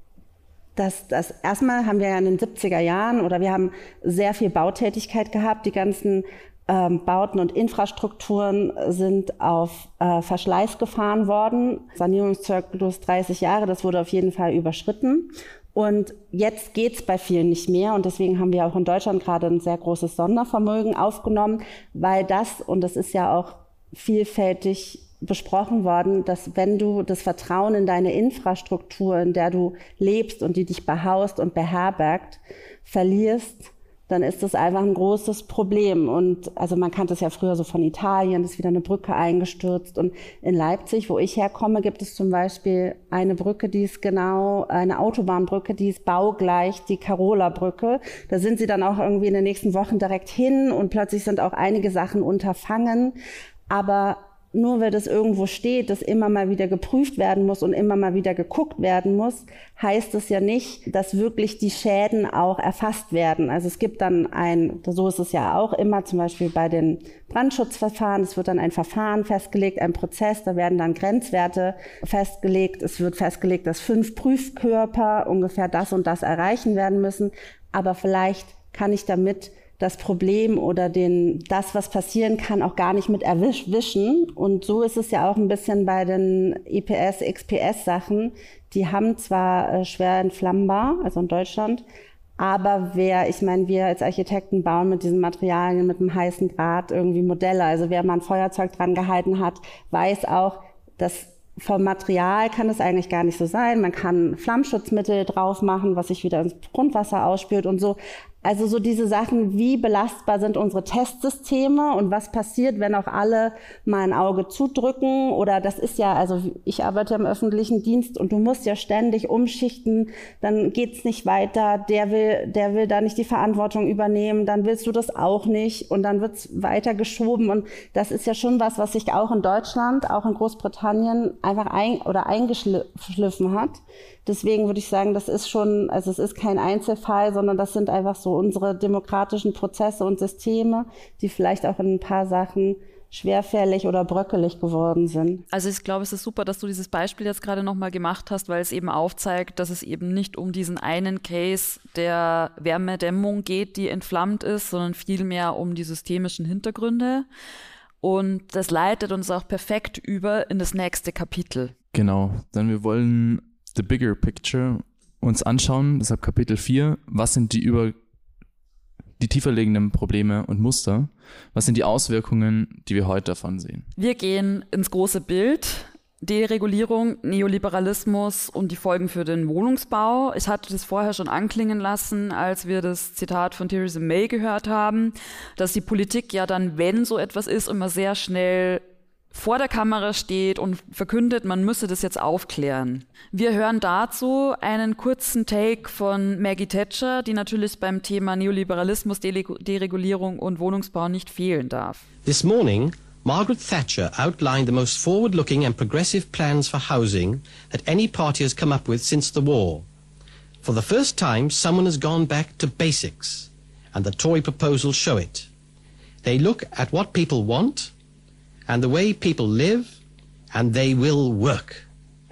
erstmal haben wir ja in den 70er Jahren oder wir haben sehr viel Bautätigkeit gehabt. Die ganzen Bauten und Infrastrukturen sind auf Verschleiß gefahren worden. Sanierungszyklus 30 Jahre, das wurde auf jeden Fall überschritten. Und jetzt geht's bei vielen nicht mehr. Und deswegen haben wir auch in Deutschland gerade ein sehr großes Sondervermögen aufgenommen, weil das, und das ist ja auch vielfältig besprochen worden, dass wenn du das Vertrauen in deine Infrastruktur, in der du lebst und die dich behaust und beherbergt, verlierst, dann ist das einfach ein großes Problem. Und also man kannte es ja früher so von Italien, ist wieder eine Brücke eingestürzt. Und in Leipzig, wo ich herkomme, gibt es zum Beispiel eine Brücke, die ist genau, eine Autobahnbrücke, die ist baugleich die Karola-Brücke. Da sind sie dann auch irgendwie in den nächsten Wochen direkt hin und plötzlich sind auch einige Sachen unterfangen. Aber nur weil das irgendwo steht, das immer mal wieder geprüft werden muss und immer mal wieder geguckt werden muss, heißt es ja nicht, dass wirklich die Schäden auch erfasst werden. Also es gibt dann so ist es ja auch immer, zum Beispiel bei den Brandschutzverfahren, es wird dann ein Verfahren festgelegt, ein Prozess, da werden dann Grenzwerte festgelegt. Es wird festgelegt, dass 5 Prüfkörper ungefähr das und das erreichen werden müssen. Aber vielleicht kann ich damit das Problem oder das, was passieren kann, auch gar nicht mit erwischen. Und so ist es ja auch ein bisschen bei den IPS, XPS-Sachen. Die haben zwar schwer entflammbar, also in Deutschland, aber wir als Architekten bauen mit diesen Materialien, mit einem heißen Draht irgendwie Modelle. Also wer mal ein Feuerzeug dran gehalten hat, weiß auch, dass vom Material kann es eigentlich gar nicht so sein. Man kann Flammschutzmittel drauf machen, was sich wieder ins Grundwasser ausspült und so. Also so diese Sachen, wie belastbar sind unsere Testsysteme und was passiert, wenn auch alle mal ein Auge zudrücken oder das ist ja, also ich arbeite im öffentlichen Dienst und du musst ja ständig umschichten, dann geht's nicht weiter, der will da nicht die Verantwortung übernehmen, dann willst du das auch nicht und dann wird's weiter geschoben und das ist ja schon was sich auch in Deutschland, auch in Großbritannien einfach eingeschliffen hat. Deswegen würde ich sagen, das ist schon, also es ist kein Einzelfall, sondern das sind einfach so unsere demokratischen Prozesse und Systeme, die vielleicht auch in ein paar Sachen schwerfällig oder bröckelig geworden sind.
Also ich glaube, es ist super, dass du dieses Beispiel jetzt gerade nochmal gemacht hast, weil es eben aufzeigt, dass es eben nicht um diesen einen Case der Wärmedämmung geht, die entflammt ist, sondern vielmehr um die systemischen Hintergründe. Und das leitet uns auch perfekt über in das nächste Kapitel.
Genau, denn wir wollen the bigger picture uns anschauen, deshalb Kapitel 4, was sind die tiefer liegenden Probleme und Muster? Was sind die Auswirkungen, die wir heute davon sehen?
Wir gehen ins große Bild. Deregulierung, Neoliberalismus und die Folgen für den Wohnungsbau. Ich hatte das vorher schon anklingen lassen, als wir das Zitat von Theresa May gehört haben, dass die Politik ja dann, wenn so etwas ist, immer sehr schnell vor der Kamera steht und verkündet, man müsse das jetzt aufklären. Wir hören dazu einen kurzen Take von Maggie Thatcher, die natürlich beim Thema Neoliberalismus, Deregulierung und Wohnungsbau nicht fehlen darf.
This morning, Margaret Thatcher outlined the most forward-looking and progressive plans for housing that any party has come up with since the war. For the first time, someone has gone back to basics, and the Tory proposals show it. They look at what people want and the way people live, and they will work.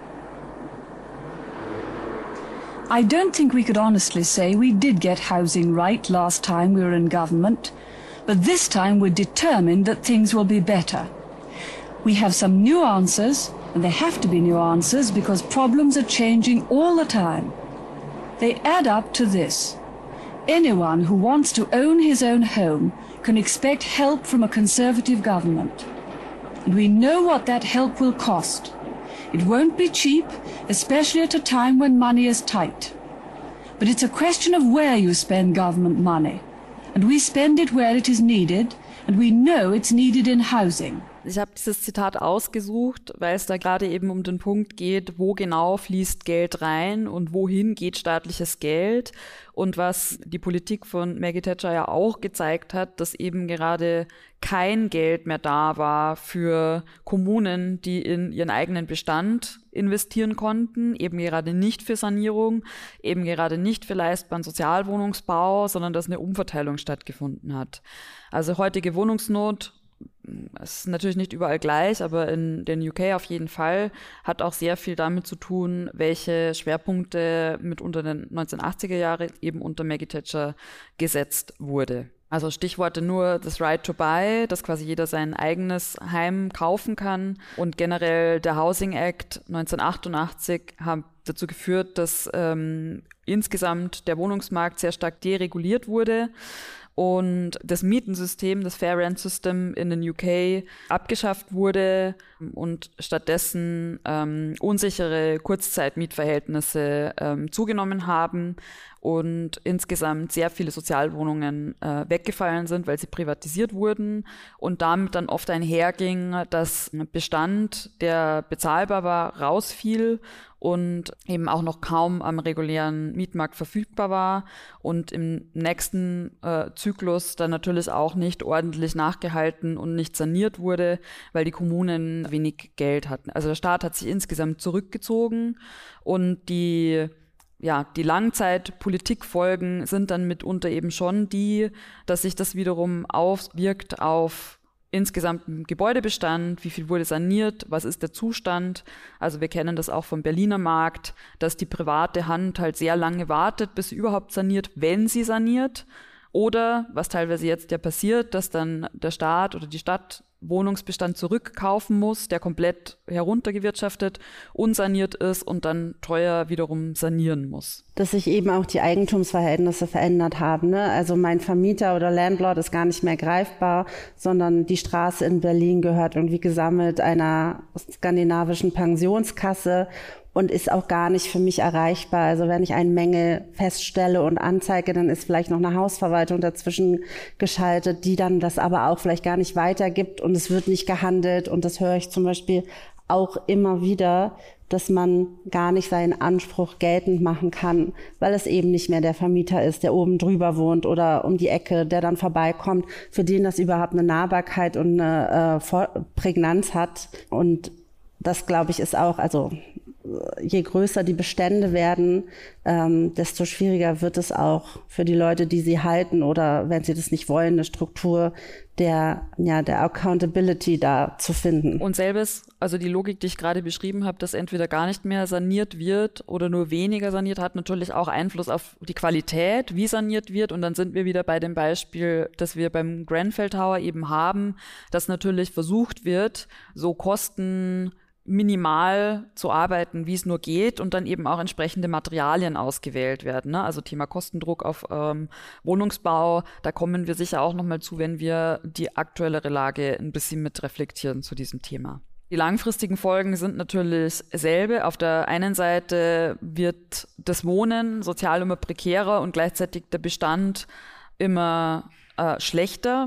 I don't think we could honestly say we did get housing right last time we were in government, but this time we're determined that things will be better. We have some new answers, and they have to be new answers because problems are changing all the time. They add up to this. Anyone who wants to own his own home can expect help from a Conservative government. And we know what that help will cost. It won't be cheap, especially at a time when money is tight. But it's a question of where you spend government money. And we spend it where it is needed, and we know it's needed in housing.
Ich habe dieses Zitat ausgesucht, weil es da gerade eben um den Punkt geht, wo genau fließt Geld rein und wohin geht staatliches Geld. Und was die Politik von Maggie Thatcher ja auch gezeigt hat, dass eben gerade kein Geld mehr da war für Kommunen, die in ihren eigenen Bestand investieren konnten, eben gerade nicht für Sanierung, eben gerade nicht für leistbaren Sozialwohnungsbau, sondern dass eine Umverteilung stattgefunden hat. Also heutige Wohnungsnot, es ist natürlich nicht überall gleich, aber in den UK auf jeden Fall, hat auch sehr viel damit zu tun, welche Schwerpunkte mit unter den 1980er Jahren eben unter Maggie Thatcher gesetzt wurde. Also Stichworte nur das Right to Buy, dass quasi jeder sein eigenes Heim kaufen kann, und generell der Housing Act 1988 hat dazu geführt, dass insgesamt der Wohnungsmarkt sehr stark dereguliert wurde und das Mietensystem, das Fair Rent System in den UK abgeschafft wurde und stattdessen unsichere Kurzzeitmietverhältnisse zugenommen haben und insgesamt sehr viele Sozialwohnungen weggefallen sind, weil sie privatisiert wurden und damit dann oft einherging, dass Bestand, der bezahlbar war, rausfiel und eben auch noch kaum am regulären Mietmarkt verfügbar war und im nächsten Zyklus dann natürlich auch nicht ordentlich nachgehalten und nicht saniert wurde, weil die Kommunen wenig Geld hatten. Also der Staat hat sich insgesamt zurückgezogen und die Langzeitpolitikfolgen sind dann mitunter eben schon die, dass sich das wiederum auswirkt auf insgesamten Gebäudebestand, wie viel wurde saniert, was ist der Zustand. Also wir kennen das auch vom Berliner Markt, dass die private Hand halt sehr lange wartet, bis sie überhaupt saniert, wenn sie saniert. Oder, was teilweise jetzt ja passiert, dass dann der Staat oder die Stadt Wohnungsbestand zurückkaufen muss, der komplett heruntergewirtschaftet, unsaniert ist und dann teuer wiederum sanieren muss.
Dass sich eben auch die Eigentumsverhältnisse verändert haben, ne? Also mein Vermieter oder Landlord ist gar nicht mehr greifbar, sondern die Straße in Berlin gehört irgendwie gesammelt einer skandinavischen Pensionskasse und ist auch gar nicht für mich erreichbar. Also wenn ich einen Mängel feststelle und anzeige, dann ist vielleicht noch eine Hausverwaltung dazwischen geschaltet, die dann das aber auch vielleicht gar nicht weitergibt und es wird nicht gehandelt. Und das höre ich zum Beispiel auch immer wieder, dass man gar nicht seinen Anspruch geltend machen kann, weil es eben nicht mehr der Vermieter ist, der oben drüber wohnt oder um die Ecke, der dann vorbeikommt, für den das überhaupt eine Nahbarkeit und eine Prägnanz hat. Und das, glaube ich, ist auch, also je größer die Bestände werden, desto schwieriger wird es auch für die Leute, die sie halten oder wenn sie das nicht wollen, eine Struktur der Accountability da zu finden.
Und selbes, also die Logik, die ich gerade beschrieben habe, dass entweder gar nicht mehr saniert wird oder nur weniger saniert, hat natürlich auch Einfluss auf die Qualität, wie saniert wird. Und dann sind wir wieder bei dem Beispiel, das wir beim Grenfell Tower eben haben, dass natürlich versucht wird, so kostenminimal zu arbeiten, wie es nur geht und dann eben auch entsprechende Materialien ausgewählt werden. Ne? Also Thema Kostendruck auf Wohnungsbau, da kommen wir sicher auch nochmal zu, wenn wir die aktuellere Lage ein bisschen mit reflektieren zu diesem Thema. Die langfristigen Folgen sind natürlich selbe. Auf der einen Seite wird das Wohnen sozial immer prekärer und gleichzeitig der Bestand immer schlechter.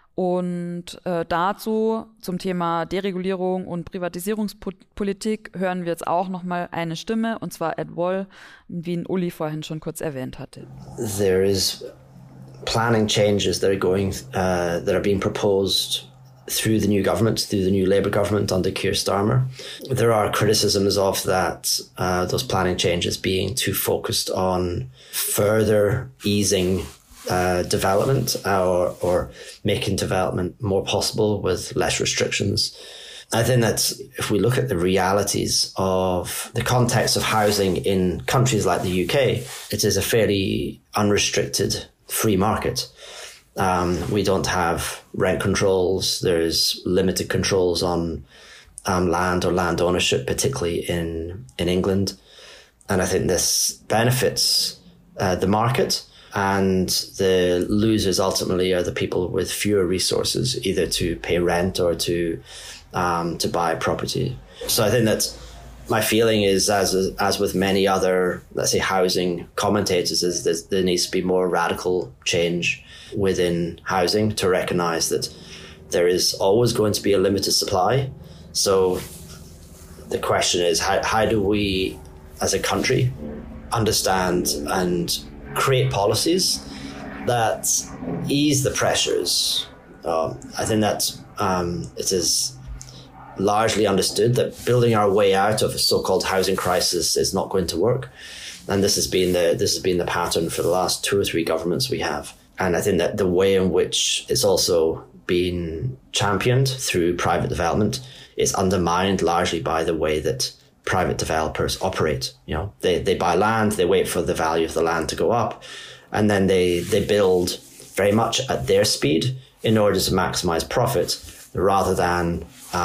Und dazu zum Thema Deregulierung und Privatisierungspolitik hören wir jetzt auch nochmal eine Stimme, und zwar Ed Woll, wie ihn Uli vorhin schon kurz erwähnt hatte.
There is planning changes that are being proposed through the new government, through the new Labour government under Keir Starmer. There are criticisms of that, those planning changes being too focused on further easing development or making development more possible with less restrictions. I think that if we look at the realities of the context of housing in countries like the UK, it is a fairly unrestricted free market. We don't have rent controls. There's limited controls on land or land ownership, particularly in England. And I think this benefits the market. And the losers ultimately are the people with fewer resources, either to pay rent or to buy property. So I think that my feeling is, as with many other, let's say, housing commentators, is there needs to be more radical change within housing to recognise that there is always going to be a limited supply. So the question is, how do we, as a country, understand and create policies that ease the pressures? I think that it is largely understood that building our way out of a so-called housing crisis is not going to work, and this has been the pattern for the last 2 or 3 governments we have. And I think that the way in which it's also been championed through private development is undermined largely by the way that private developers operate. You know, they buy land, they wait for the value of the land to go up, and then they build very much at their speed in order to maximize profit, rather than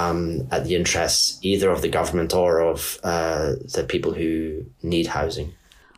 at the interests either of the government or of the people who need housing.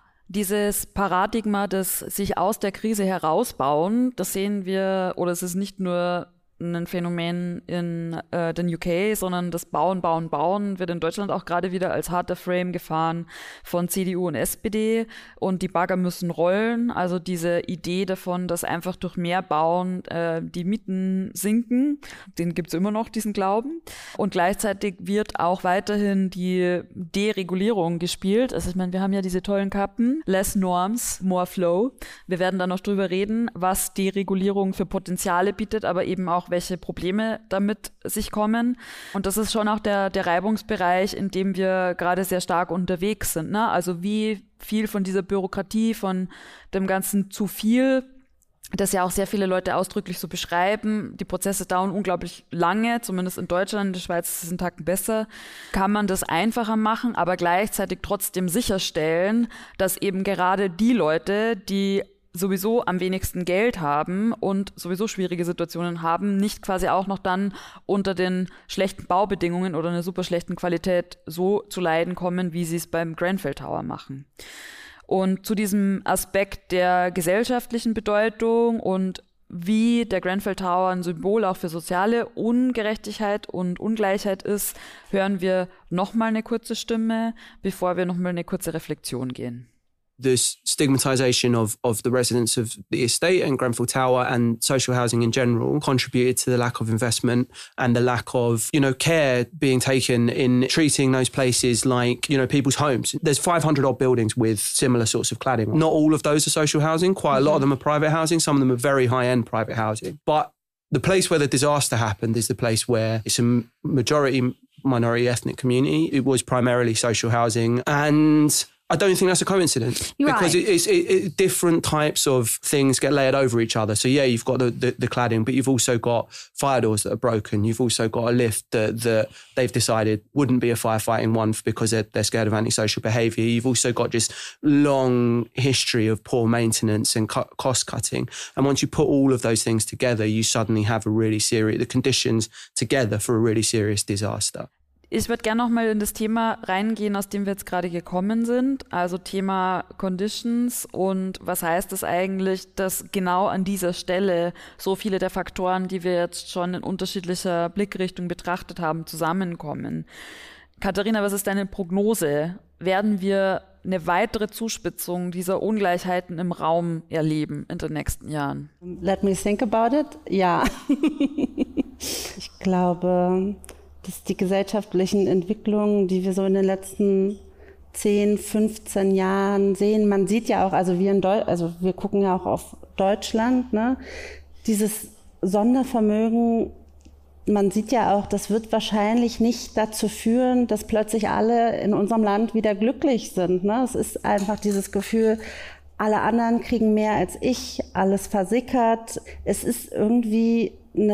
Dieses Paradigma des sich aus der Krise herausbauen, das sehen wir, oder es ist nicht nur ein Phänomen in den UK, sondern das Bauen wird in Deutschland auch gerade wieder als harter Frame gefahren von CDU und SPD, und die Bagger müssen rollen. Also diese Idee davon, dass einfach durch mehr Bauen die Mieten sinken, den gibt's immer noch, diesen Glauben. Und gleichzeitig wird auch weiterhin die Deregulierung gespielt. Also ich meine, wir haben ja diese tollen Kappen, less norms, more flow. Wir werden da noch drüber reden, was Deregulierung für Potenziale bietet, aber eben auch welche Probleme damit sich kommen. Und das ist schon auch der Reibungsbereich, in dem wir gerade sehr stark unterwegs sind. Ne? Also wie viel von dieser Bürokratie, von dem ganzen zu viel, das ja auch sehr viele Leute ausdrücklich so beschreiben. Die Prozesse dauern unglaublich lange, zumindest in Deutschland, in der Schweiz ist es einen Tacken besser. Kann man das einfacher machen, aber gleichzeitig trotzdem sicherstellen, dass eben gerade die Leute, die sowieso am wenigsten Geld haben und sowieso schwierige Situationen haben, nicht quasi auch noch dann unter den schlechten Baubedingungen oder einer super schlechten Qualität so zu leiden kommen, wie sie es beim Grenfell Tower machen. Und zu diesem Aspekt der gesellschaftlichen Bedeutung und wie der Grenfell Tower ein Symbol auch für soziale Ungerechtigkeit und Ungleichheit ist, hören wir nochmal eine kurze Stimme, bevor wir nochmal eine kurze Reflexion gehen.
The stigmatisation of the residents of the estate and Grenfell Tower and social housing in general contributed to the lack of investment and the lack of, care being taken in treating those places like, people's homes. There's 500 odd buildings with similar sorts of cladding. Not all of those are social housing. Quite a lot of them are private housing. Some of them are very high-end private housing. But the place where the disaster happened is the place where it's a majority minority ethnic community. It was primarily social housing, and I don't think that's a coincidence. Because it's different types of things get layered over each other. So yeah, you've got the cladding, but you've also got fire doors that are broken. You've also got a lift that they've decided wouldn't be a firefighting one because they're scared of antisocial behaviour. You've also got just long history of poor maintenance and cost cutting. And once you put all of those things together, you suddenly have the conditions together for a really serious disaster.
Ich würde gerne nochmal in das Thema reingehen, aus dem wir jetzt gerade gekommen sind, also Thema Conditions und was heißt es eigentlich, dass genau an dieser Stelle so viele der Faktoren, die wir jetzt schon in unterschiedlicher Blickrichtung betrachtet haben, zusammenkommen. Katharina, was ist deine Prognose? Werden wir eine weitere Zuspitzung dieser Ungleichheiten im Raum erleben in den nächsten Jahren?
Let me think about it. Ja. Ich glaube, dass die gesellschaftlichen Entwicklungen, die wir so in den letzten 10, 15 Jahren sehen, man sieht ja auch, also wir gucken ja auch auf Deutschland, ne? Dieses Sondervermögen, man sieht ja auch, das wird wahrscheinlich nicht dazu führen, dass plötzlich alle in unserem Land wieder glücklich sind, ne? Es ist einfach dieses Gefühl, alle anderen kriegen mehr als ich, alles versickert. Es ist irgendwie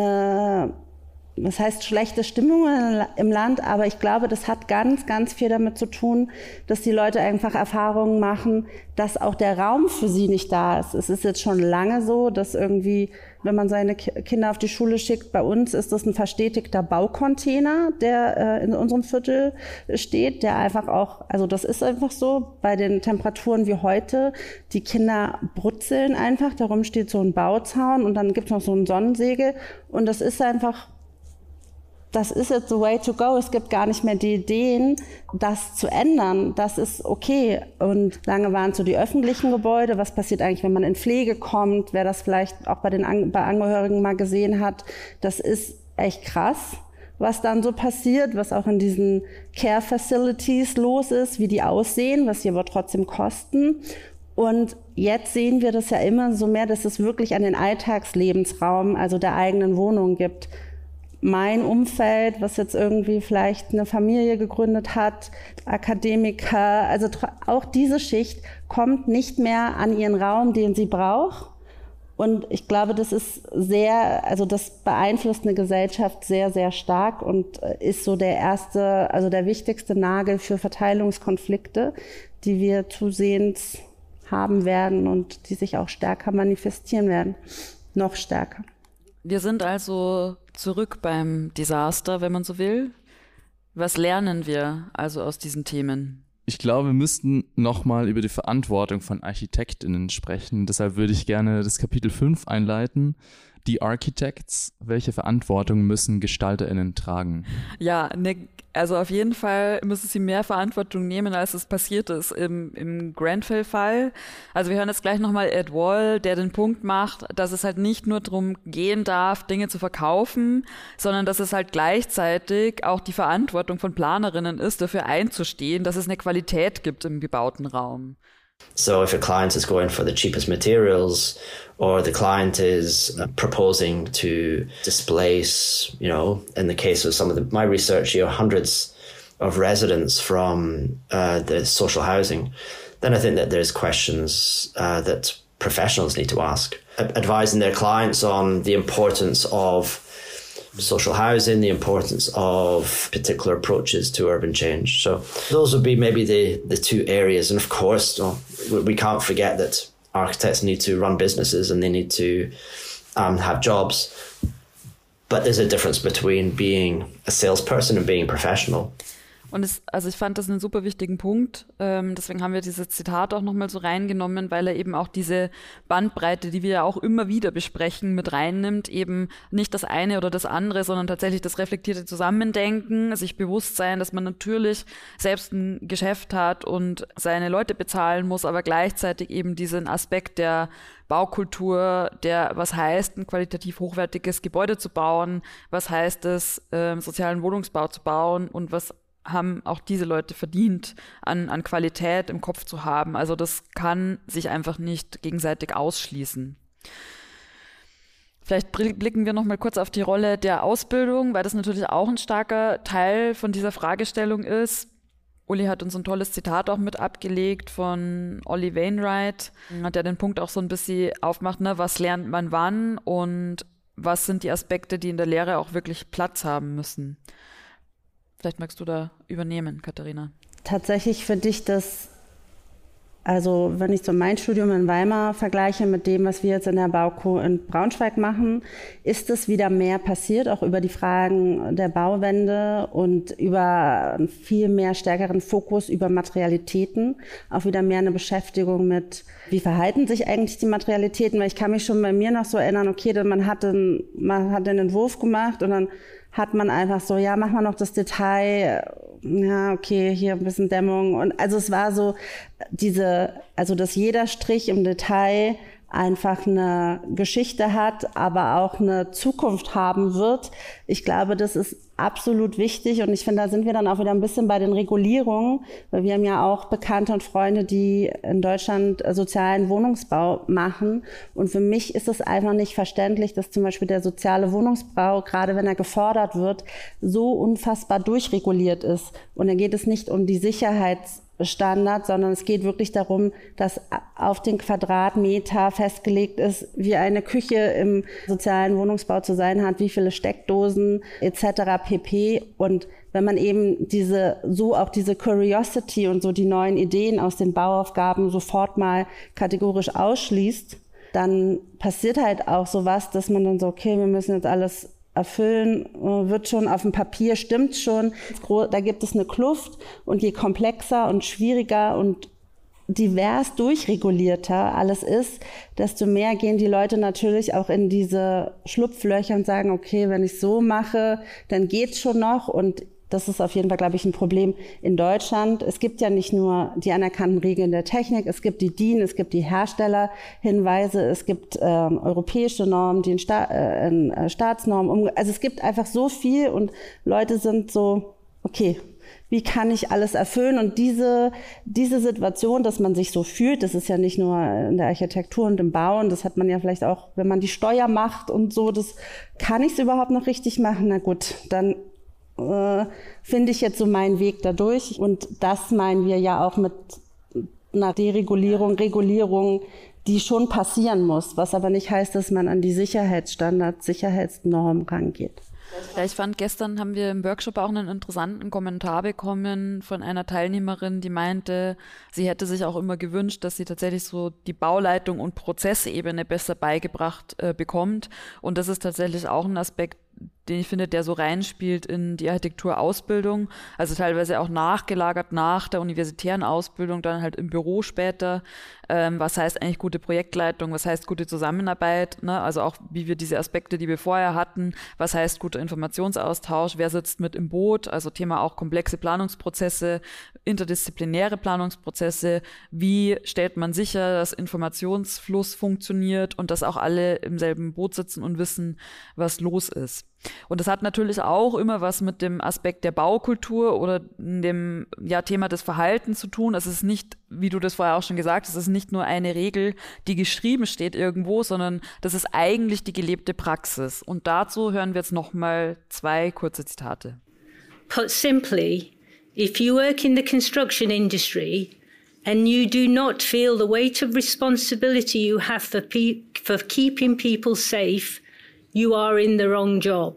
das heißt schlechte Stimmung im Land, aber ich glaube, das hat ganz, ganz viel damit zu tun, dass die Leute einfach Erfahrungen machen, dass auch der Raum für sie nicht da ist. Es ist jetzt schon lange so, dass irgendwie, wenn man seine Kinder auf die Schule schickt, bei uns ist das ein verstetigter Baucontainer, der in unserem Viertel steht, der einfach auch, also das ist einfach so, bei den Temperaturen wie heute, die Kinder brutzeln einfach, darum steht so ein Bauzaun und dann gibt es noch so ein Sonnensegel und das ist einfach, das ist jetzt the way to go. Es gibt gar nicht mehr die Ideen, das zu ändern. Das ist okay. Und lange waren es so die öffentlichen Gebäude. Was passiert eigentlich, wenn man in Pflege kommt? Wer das vielleicht auch bei Angehörigen mal gesehen hat, das ist echt krass, was dann so passiert, was auch in diesen Care Facilities los ist, wie die aussehen, was sie aber trotzdem kosten. Und jetzt sehen wir das ja immer so mehr, dass es wirklich an den Alltagslebensraum, also der eigenen Wohnung gibt. Mein Umfeld, was jetzt irgendwie vielleicht eine Familie gegründet hat, Akademiker, also auch diese Schicht kommt nicht mehr an ihren Raum, den sie braucht. Und ich glaube, das beeinflusst eine Gesellschaft sehr, sehr stark und ist so der wichtigste Nagel für Verteilungskonflikte, die wir zusehends haben werden und die sich auch stärker manifestieren werden. Noch stärker.
Wir sind also zurück beim Desaster, wenn man so will. Was lernen wir also aus diesen Themen?
Ich glaube, wir müssten nochmal über die Verantwortung von ArchitektInnen sprechen. Deshalb würde ich gerne das Kapitel 5 einleiten. Die Architects, welche Verantwortung müssen GestalterInnen tragen?
Ja, also auf jeden Fall müssen sie mehr Verantwortung nehmen, als es passiert ist im Grenfell-Fall. Also wir hören jetzt gleich nochmal Ed Wall, der den Punkt macht, dass es halt nicht nur darum gehen darf, Dinge zu verkaufen, sondern dass es halt gleichzeitig auch die Verantwortung von Planerinnen ist, dafür einzustehen, dass es eine Qualität gibt im gebauten Raum.
So if a client is going for the cheapest materials or the client is proposing to displace, in the case of some of my research, hundreds of residents from the social housing, then I think that there's questions that professionals need to ask. Advising their clients on the importance of social housing, the importance of particular approaches to urban change. So those would be maybe the two areas. And of course, we can't forget that architects need to run businesses and they need to have jobs. But there's a difference between being a salesperson and being a professional.
Und ich fand das einen super wichtigen Punkt. Deswegen haben wir dieses Zitat auch nochmal so reingenommen, weil er eben auch diese Bandbreite, die wir ja auch immer wieder besprechen, mit reinnimmt. Eben nicht das eine oder das andere, sondern tatsächlich das reflektierte Zusammendenken, sich bewusst sein, dass man natürlich selbst ein Geschäft hat und seine Leute bezahlen muss, aber gleichzeitig eben diesen Aspekt der Baukultur, was heißt, ein qualitativ hochwertiges Gebäude zu bauen, was heißt es, sozialen Wohnungsbau zu bauen und was haben auch diese Leute verdient, an Qualität im Kopf zu haben. Also das kann sich einfach nicht gegenseitig ausschließen. Vielleicht blicken wir noch mal kurz auf die Rolle der Ausbildung, weil das natürlich auch ein starker Teil von dieser Fragestellung ist. Uli hat uns ein tolles Zitat auch mit abgelegt von Ollie Wainwright, der den Punkt auch so ein bisschen aufmacht, ne? Was lernt man wann und was sind die Aspekte, die in der Lehre auch wirklich Platz haben müssen. Vielleicht magst du da übernehmen, Katharina.
Tatsächlich finde ich das, also wenn ich so mein Studium in Weimar vergleiche mit dem, was wir jetzt in der Bauko in Braunschweig machen, ist es wieder mehr passiert, auch über die Fragen der Bauwende und über einen viel mehr stärkeren Fokus über Materialitäten, auch wieder mehr eine Beschäftigung mit, wie verhalten sich eigentlich die Materialitäten, weil ich kann mich schon bei mir noch so erinnern, okay, man hat den Entwurf gemacht und dann hat man einfach so, ja, mach mal noch das Detail, ja, okay, hier ein bisschen Dämmung. Und also es war so dass jeder Strich im Detail einfach eine Geschichte hat, aber auch eine Zukunft haben wird. Ich glaube, das ist absolut wichtig und ich finde, da sind wir dann auch wieder ein bisschen bei den Regulierungen, weil wir haben ja auch Bekannte und Freunde, die in Deutschland sozialen Wohnungsbau machen und für mich ist es einfach nicht verständlich, dass zum Beispiel der soziale Wohnungsbau, gerade wenn er gefordert wird, so unfassbar durchreguliert ist und dann geht es nicht um die Sicherheitsstandards, sondern es geht wirklich darum, dass auf den Quadratmeter festgelegt ist, wie eine Küche im sozialen Wohnungsbau zu sein hat, wie viele Steckdosen etc. pp. Und wenn man eben diese Curiosity und so die neuen Ideen aus den Bauaufgaben sofort mal kategorisch ausschließt, dann passiert halt auch sowas, dass man dann so, okay, wir müssen jetzt alles erfüllen, wird schon auf dem Papier, stimmt schon. Da gibt es eine Kluft und je komplexer und schwieriger und divers durchregulierter alles ist, desto mehr gehen die Leute natürlich auch in diese Schlupflöcher und sagen, okay, wenn ich so mache, dann geht's schon noch und das ist auf jeden Fall, glaube ich, ein Problem in Deutschland. Es gibt ja nicht nur die anerkannten Regeln der Technik, es gibt die DIN, es gibt die Herstellerhinweise, es gibt europäische Normen, die in Staatsnormen. Also es gibt einfach so viel und Leute sind so, okay, wie kann ich alles erfüllen? Und diese Situation, dass man sich so fühlt, das ist ja nicht nur in der Architektur und im Bauen, das hat man ja vielleicht auch, wenn man die Steuer macht und so, das kann ich es überhaupt noch richtig machen? Na gut, dann finde ich jetzt so meinen Weg dadurch. Und das meinen wir ja auch mit einer Deregulierung, Regulierung, die schon passieren muss, was aber nicht heißt, dass man an die Sicherheitsstandards, Sicherheitsnormen rangeht.
Ja, ich fand, gestern haben wir im Workshop auch einen interessanten Kommentar bekommen von einer Teilnehmerin, die meinte, sie hätte sich auch immer gewünscht, dass sie tatsächlich so die Bauleitung und Prozessebene besser beigebracht bekommt. Und das ist tatsächlich auch ein Aspekt, den ich finde, der so reinspielt in die Architekturausbildung, also teilweise auch nachgelagert nach der universitären Ausbildung, dann halt im Büro später. Was heißt eigentlich gute Projektleitung, was heißt gute Zusammenarbeit, ne? Also auch wie wir diese Aspekte, die wir vorher hatten, was heißt guter Informationsaustausch, wer sitzt mit im Boot, also Thema auch komplexe Planungsprozesse, interdisziplinäre Planungsprozesse, wie stellt man sicher, dass Informationsfluss funktioniert und dass auch alle im selben Boot sitzen und wissen, was los ist. Und das hat natürlich auch immer was mit dem Aspekt der Baukultur oder dem Thema des Verhaltens zu tun. Es ist nicht, wie du das vorher auch schon gesagt hast, es ist nicht nur eine Regel, die geschrieben steht irgendwo, sondern das ist eigentlich die gelebte Praxis. Und dazu hören wir jetzt nochmal 2 kurze Zitate.
Put simply, if you work in the construction industry and you do not feel the weight of responsibility you have for keeping people safe, you are in the wrong job.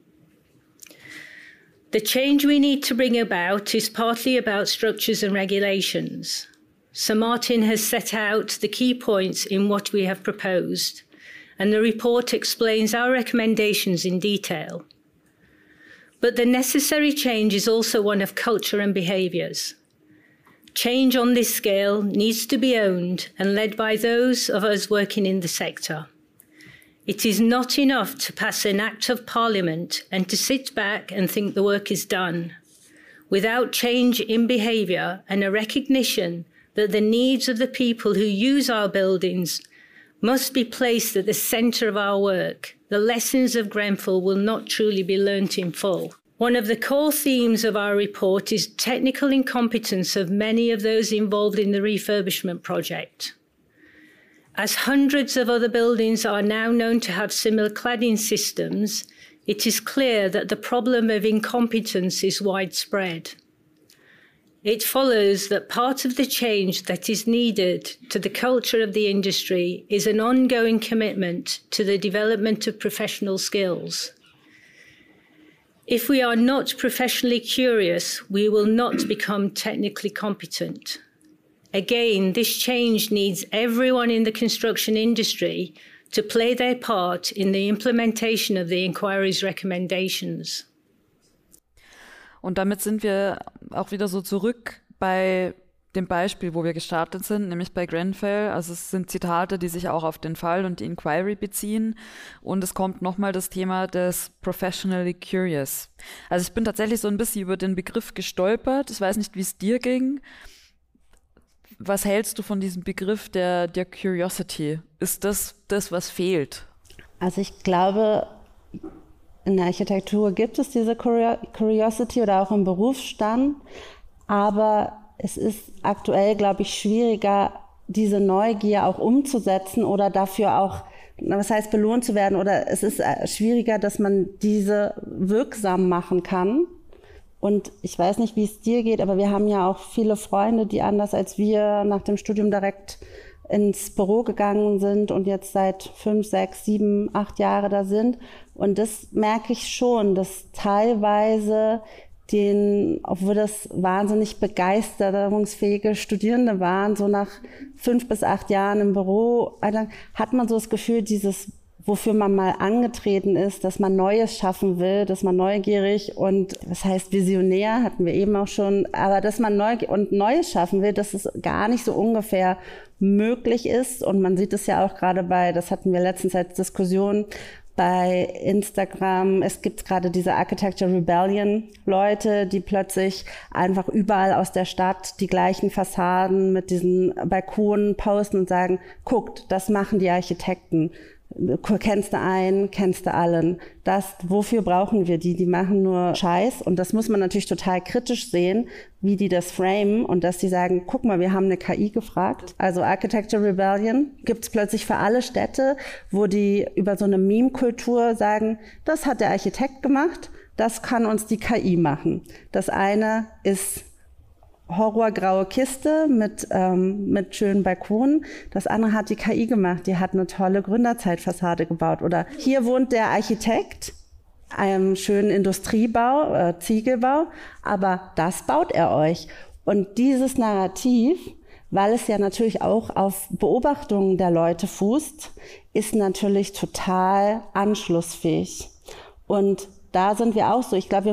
The change we need to bring about is partly about structures and regulations. Sir Martin has set out the key points in what we have proposed, and the report explains our recommendations in detail. But the necessary change is also one of culture and behaviours. Change on this scale needs to be owned and led by those of us working in the sector. It is not enough to pass an act of parliament and to sit back and think the work is done. Without change in behaviour and a recognition that the needs of the people who use our buildings must be placed at the centre of our work, the lessons of Grenfell will not truly be learnt in full. One of the core themes of our report is technical incompetence of many of those involved in the refurbishment project. As hundreds of other buildings are now known to have similar cladding systems, it is clear that the problem of incompetence is widespread. It follows that part of the change that is needed to the culture of the industry is an ongoing commitment to the development of professional skills. If we are not professionally curious, we will not become technically competent. Again, this change needs everyone in the construction industry to play their part in the implementation of the inquiry's recommendations.
Und damit sind wir auch wieder so zurück bei dem Beispiel, wo wir gestartet sind, nämlich bei Grenfell. Also es sind Zitate, die sich auch auf den Fall und die Inquiry beziehen. Und es kommt nochmal das Thema des Professionally Curious. Also ich bin tatsächlich so ein bisschen über den Begriff gestolpert. Ich weiß nicht, wie es dir ging. Was hältst du von diesem Begriff der Curiosity? Ist das, was fehlt?
Also ich glaube, in der Architektur gibt es diese Curiosity oder auch im Berufsstand, aber es ist aktuell, glaube ich, schwieriger, diese Neugier auch umzusetzen oder dafür auch, was heißt belohnt zu werden, oder es ist schwieriger, dass man diese wirksam machen kann. Und ich weiß nicht, wie es dir geht, aber wir haben ja auch viele Freunde, die anders als wir nach dem Studium direkt ins Büro gegangen sind und jetzt seit 5, 6, 7, 8 Jahre da sind. Und das merke ich schon, dass teilweise obwohl das wahnsinnig begeisterungsfähige Studierende waren, so nach 5 bis 8 Jahren im Büro, hat man so das Gefühl, wofür man mal angetreten ist, dass man Neues schaffen will, dass man neugierig und, was heißt visionär, hatten wir eben auch schon, aber dass man Neues schaffen will, dass es gar nicht so ungefähr möglich ist. Und man sieht es ja auch gerade das hatten wir letztens als Diskussion bei Instagram, es gibt gerade diese Architecture Rebellion Leute, die plötzlich einfach überall aus der Stadt die gleichen Fassaden mit diesen Balkonen posten und sagen, guckt, das machen die Architekten. Kennst du einen, kennst du allen. Wofür brauchen wir die? Die machen nur Scheiß. Und das muss man natürlich total kritisch sehen, wie die das framen und dass die sagen, guck mal, wir haben eine KI gefragt. Also Architecture Rebellion gibt es plötzlich für alle Städte, wo die über so eine Meme-Kultur sagen, das hat der Architekt gemacht, das kann uns die KI machen. Das eine ist horrorgraue Kiste mit schönen Balkonen. Das andere hat die KI gemacht. Die hat eine tolle Gründerzeitfassade gebaut. Oder hier wohnt der Architekt, einem schönen Industriebau, Ziegelbau, aber das baut er euch. Und dieses Narrativ, weil es ja natürlich auch auf Beobachtungen der Leute fußt, ist natürlich total anschlussfähig. Und da sind wir auch so. Ich glaube, wir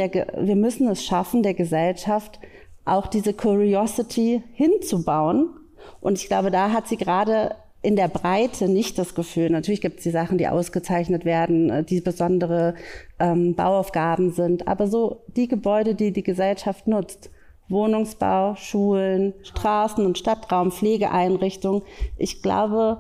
müssen es schaffen, der Gesellschaft auch diese Curiosity hinzubauen. Und ich glaube, da hat sie gerade in der Breite nicht das Gefühl. Natürlich gibt es die Sachen, die ausgezeichnet werden, die besondere Bauaufgaben sind. Aber so die Gebäude, die die Gesellschaft nutzt, Wohnungsbau, Schulen, Straßen- und Stadtraum, Pflegeeinrichtungen. Ich glaube,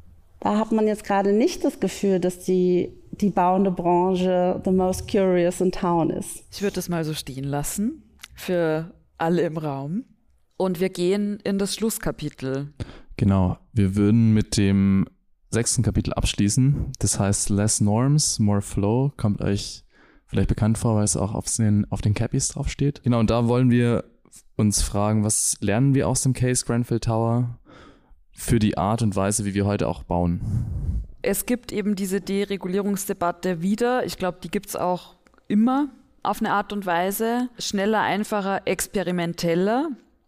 da hat man jetzt gerade nicht das Gefühl, dass die bauende Branche the most curious in town ist.
Ich würde das mal so stehen lassen für alle im Raum. Und wir gehen in das Schlusskapitel.
Genau, wir würden mit dem 6. Kapitel abschließen. Das heißt Less Norms, More Flow. Kommt euch vielleicht bekannt vor, weil es auch auf den Cappies draufsteht. Genau, und da wollen wir uns fragen, was lernen wir aus dem Case Grenfell Tower für die Art und Weise, wie wir heute auch bauen?
Es gibt eben diese Deregulierungsdebatte wieder. Ich glaube, die gibt es auch immer. Auf eine Art und Weise, schneller, einfacher, experimenteller.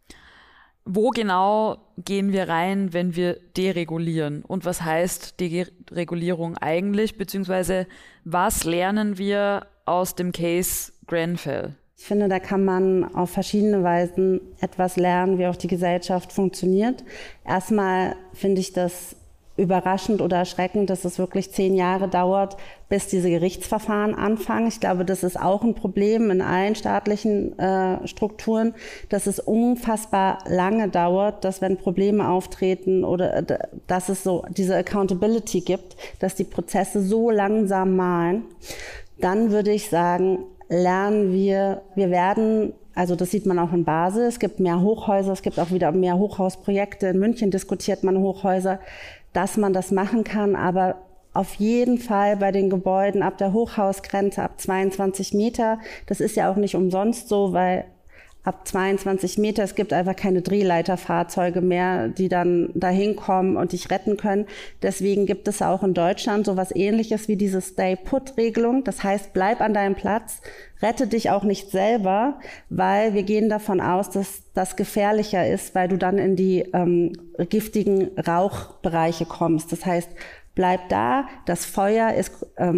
Wo genau gehen wir rein, wenn wir deregulieren? Und was heißt Deregulierung eigentlich? Beziehungsweise was lernen wir aus dem Case Grenfell?
Ich finde, da kann man auf verschiedene Weisen etwas lernen, wie auch die Gesellschaft funktioniert. Erstmal finde ich das überraschend oder erschreckend, dass es wirklich 10 Jahre dauert, bis diese Gerichtsverfahren anfangen. Ich glaube, das ist auch ein Problem in allen staatlichen Strukturen, dass es unfassbar lange dauert, dass wenn Probleme auftreten oder dass es so diese Accountability gibt, dass die Prozesse so langsam mahlen. Dann würde ich sagen, lernen wir werden, also das sieht man auch in Basel, es gibt mehr Hochhäuser, es gibt auch wieder mehr Hochhausprojekte. In München diskutiert man Hochhäuser. dass man das machen kann, aber auf jeden Fall bei den Gebäuden ab der Hochhausgrenze, ab 22 Meter. Das ist ja auch nicht umsonst so, weil ab 22 Meter, es gibt einfach keine Drehleiterfahrzeuge mehr, die dann dahin kommen und dich retten können. Deswegen gibt es auch in Deutschland sowas Ähnliches wie diese Stay-Put-Regelung. Das heißt, bleib an deinem Platz, rette dich auch nicht selber, weil wir gehen davon aus, dass das gefährlicher ist, weil du dann in die giftigen Rauchbereiche kommst. Das heißt, bleib da, das Feuer ist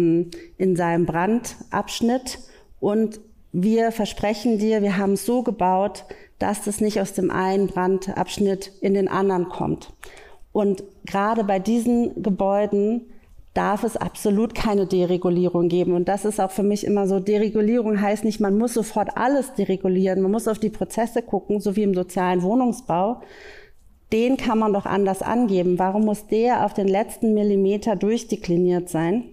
in seinem Brandabschnitt und wir versprechen dir, wir haben es so gebaut, dass das nicht aus dem einen Brandabschnitt in den anderen kommt. Und gerade bei diesen Gebäuden darf es absolut keine Deregulierung geben. Und das ist auch für mich immer so, Deregulierung heißt nicht, man muss sofort alles deregulieren, man muss auf die Prozesse gucken, so wie im sozialen Wohnungsbau. Den kann man doch anders angeben. Warum muss der auf den letzten Millimeter durchdekliniert sein?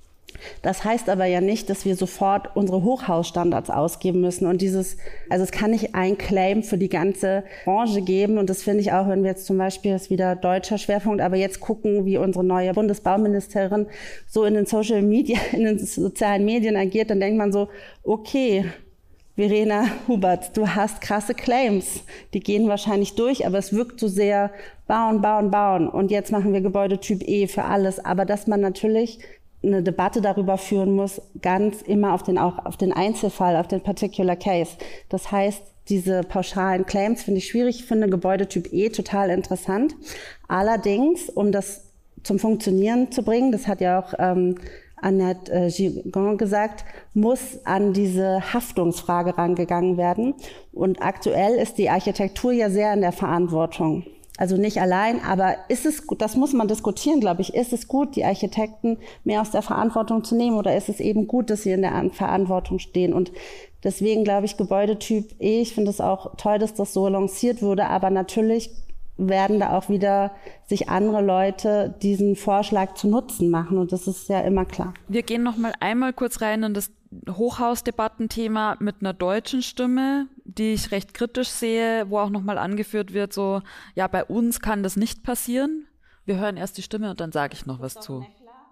Das heißt aber ja nicht, dass wir sofort unsere Hochhausstandards ausgeben müssen. Und also es kann nicht ein Claim für die ganze Branche geben. Und das finde ich auch, wenn wir jetzt zum Beispiel, das ist wieder deutscher Schwerpunkt, aber jetzt gucken, wie unsere neue Bundesbauministerin so in den Social Media, in den sozialen Medien agiert, dann denkt man so, okay, Verena Hubert, du hast krasse Claims, die gehen wahrscheinlich durch, aber es wirkt so sehr bauen, bauen, bauen. Und jetzt machen wir Gebäudetyp E für alles. Aber dass man natürlich eine Debatte darüber führen muss, ganz immer auch auf den Einzelfall, auf den Particular Case. Das heißt, diese pauschalen Claims finde ich schwierig. Ich finde Gebäudetyp E total interessant. Allerdings, um das zum Funktionieren zu bringen, das hat ja auch Annette Gigon gesagt, muss an diese Haftungsfrage rangegangen werden. Und aktuell ist die Architektur ja sehr in der Verantwortung. Also nicht allein, aber ist es gut, das muss man diskutieren, glaube ich, ist es gut, die Architekten mehr aus der Verantwortung zu nehmen oder ist es eben gut, dass sie in der Verantwortung stehen? Und deswegen glaube ich, Gebäudetyp E, ich finde es auch toll, dass das so lanciert wurde, aber natürlich werden da auch wieder sich andere Leute diesen Vorschlag zu Nutzen machen und das ist ja immer klar.
Wir gehen noch mal einmal kurz rein in das Hochhausdebattenthema mit einer deutschen Stimme, die ich recht kritisch sehe, wo auch noch mal angeführt wird, so, ja, bei uns kann das nicht passieren. Wir hören erst die Stimme und dann sage ich noch was zu.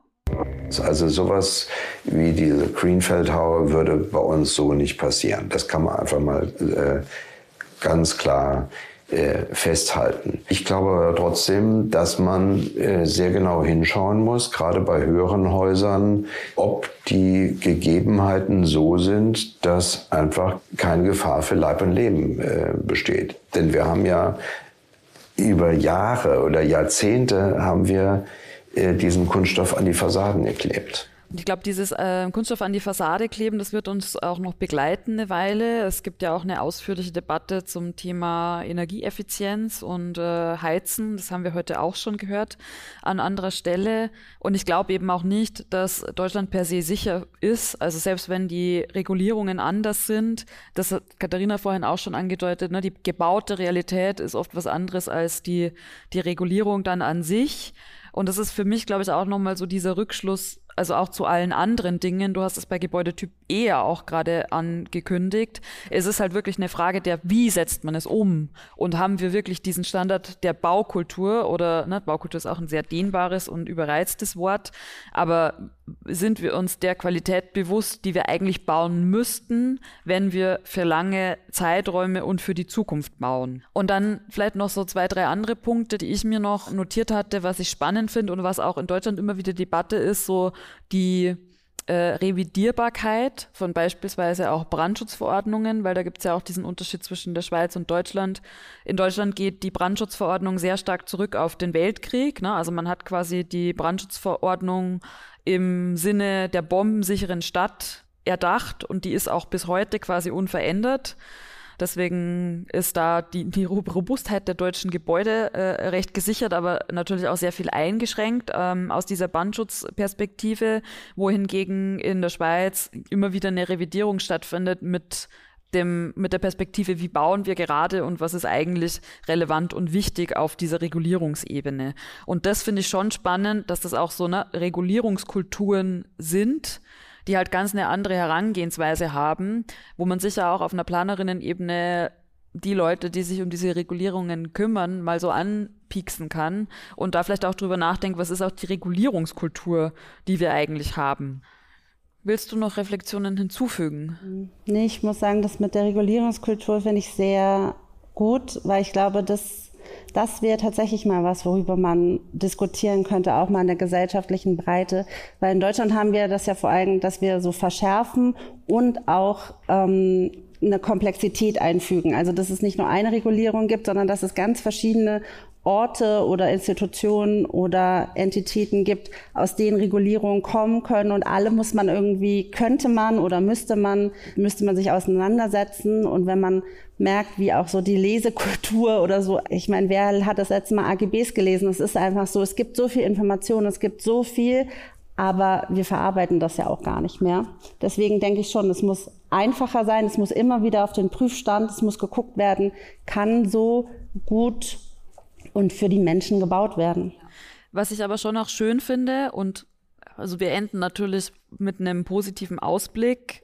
Also sowas wie diese Greenfeld-Tower würde bei uns so nicht passieren. Das kann man einfach mal ganz klar festhalten. Ich glaube aber trotzdem, dass man sehr genau hinschauen muss, gerade bei höheren Häusern, ob die Gegebenheiten so sind, dass einfach keine Gefahr für Leib und Leben besteht. Denn wir haben ja über Jahre oder Jahrzehnte haben wir diesen Kunststoff an die Fassaden geklebt.
Ich glaube, dieses Kunststoff an die Fassade kleben, das wird uns auch noch begleiten eine Weile. Es gibt ja auch eine ausführliche Debatte zum Thema Energieeffizienz und Heizen. Das haben wir heute auch schon gehört an anderer Stelle. Und ich glaube eben auch nicht, dass Deutschland per se sicher ist. Also selbst wenn die Regulierungen anders sind, das hat Katharina vorhin auch schon angedeutet, ne, die gebaute Realität ist oft was anderes als die Regulierung dann an sich. Und das ist für mich, glaube ich, auch nochmal so dieser Rückschluss, also auch zu allen anderen Dingen. Du hast es bei Gebäudetyp E ja auch gerade angekündigt. Es ist halt wirklich eine Frage der, wie setzt man es um? Und haben wir wirklich diesen Standard der Baukultur oder, ne, Baukultur ist auch ein sehr dehnbares und überreiztes Wort, aber sind wir uns der Qualität bewusst, die wir eigentlich bauen müssten, wenn wir für lange Zeiträume und für die Zukunft bauen? Und dann vielleicht noch so 2, 3 andere Punkte, die ich mir noch notiert hatte, was ich spannend finde und was auch in Deutschland immer wieder Debatte ist, so die Revidierbarkeit von beispielsweise auch Brandschutzverordnungen, weil da gibt es ja auch diesen Unterschied zwischen der Schweiz und Deutschland. In Deutschland geht die Brandschutzverordnung sehr stark zurück auf den Weltkrieg, ne? Also man hat quasi die Brandschutzverordnung im Sinne der bombensicheren Stadt erdacht und die ist auch bis heute quasi unverändert. Deswegen ist da die Robustheit der deutschen Gebäude recht gesichert, aber natürlich auch sehr viel eingeschränkt aus dieser Brandschutzperspektive, wohingegen in der Schweiz immer wieder eine Revidierung stattfindet mit der Perspektive, wie bauen wir gerade und was ist eigentlich relevant und wichtig auf dieser Regulierungsebene. Und das finde ich schon spannend, dass das auch so eine Regulierungskulturen sind, die halt ganz eine andere Herangehensweise haben, wo man sicher auch auf einer Planerinnen-Ebene die Leute, die sich um diese Regulierungen kümmern, mal so anpieksen kann und da vielleicht auch drüber nachdenkt, was ist auch die Regulierungskultur, die wir eigentlich haben. Willst du noch Reflexionen hinzufügen?
Nee, ich muss sagen, das mit der Regulierungskultur finde ich sehr gut, weil ich glaube, das wäre tatsächlich mal was, worüber man diskutieren könnte, auch mal in der gesellschaftlichen Breite. Weil in Deutschland haben wir das ja vor allem, dass wir so verschärfen und auch eine Komplexität einfügen. Also dass es nicht nur eine Regulierung gibt, sondern dass es ganz verschiedene Orte oder Institutionen oder Entitäten gibt, aus denen Regulierungen kommen können und alle könnte man oder müsste man sich auseinandersetzen. Und wenn man merkt, wie auch so die Lesekultur oder so, ich meine, wer hat das letzte Mal AGBs gelesen? Es ist einfach so, es gibt so viel Information, es gibt so viel, aber wir verarbeiten das ja auch gar nicht mehr. Deswegen denke ich schon, es muss einfacher sein, es muss immer wieder auf den Prüfstand, es muss geguckt werden, kann so gut und für die Menschen gebaut werden.
Was ich aber schon auch schön finde, und also wir enden natürlich mit einem positiven Ausblick.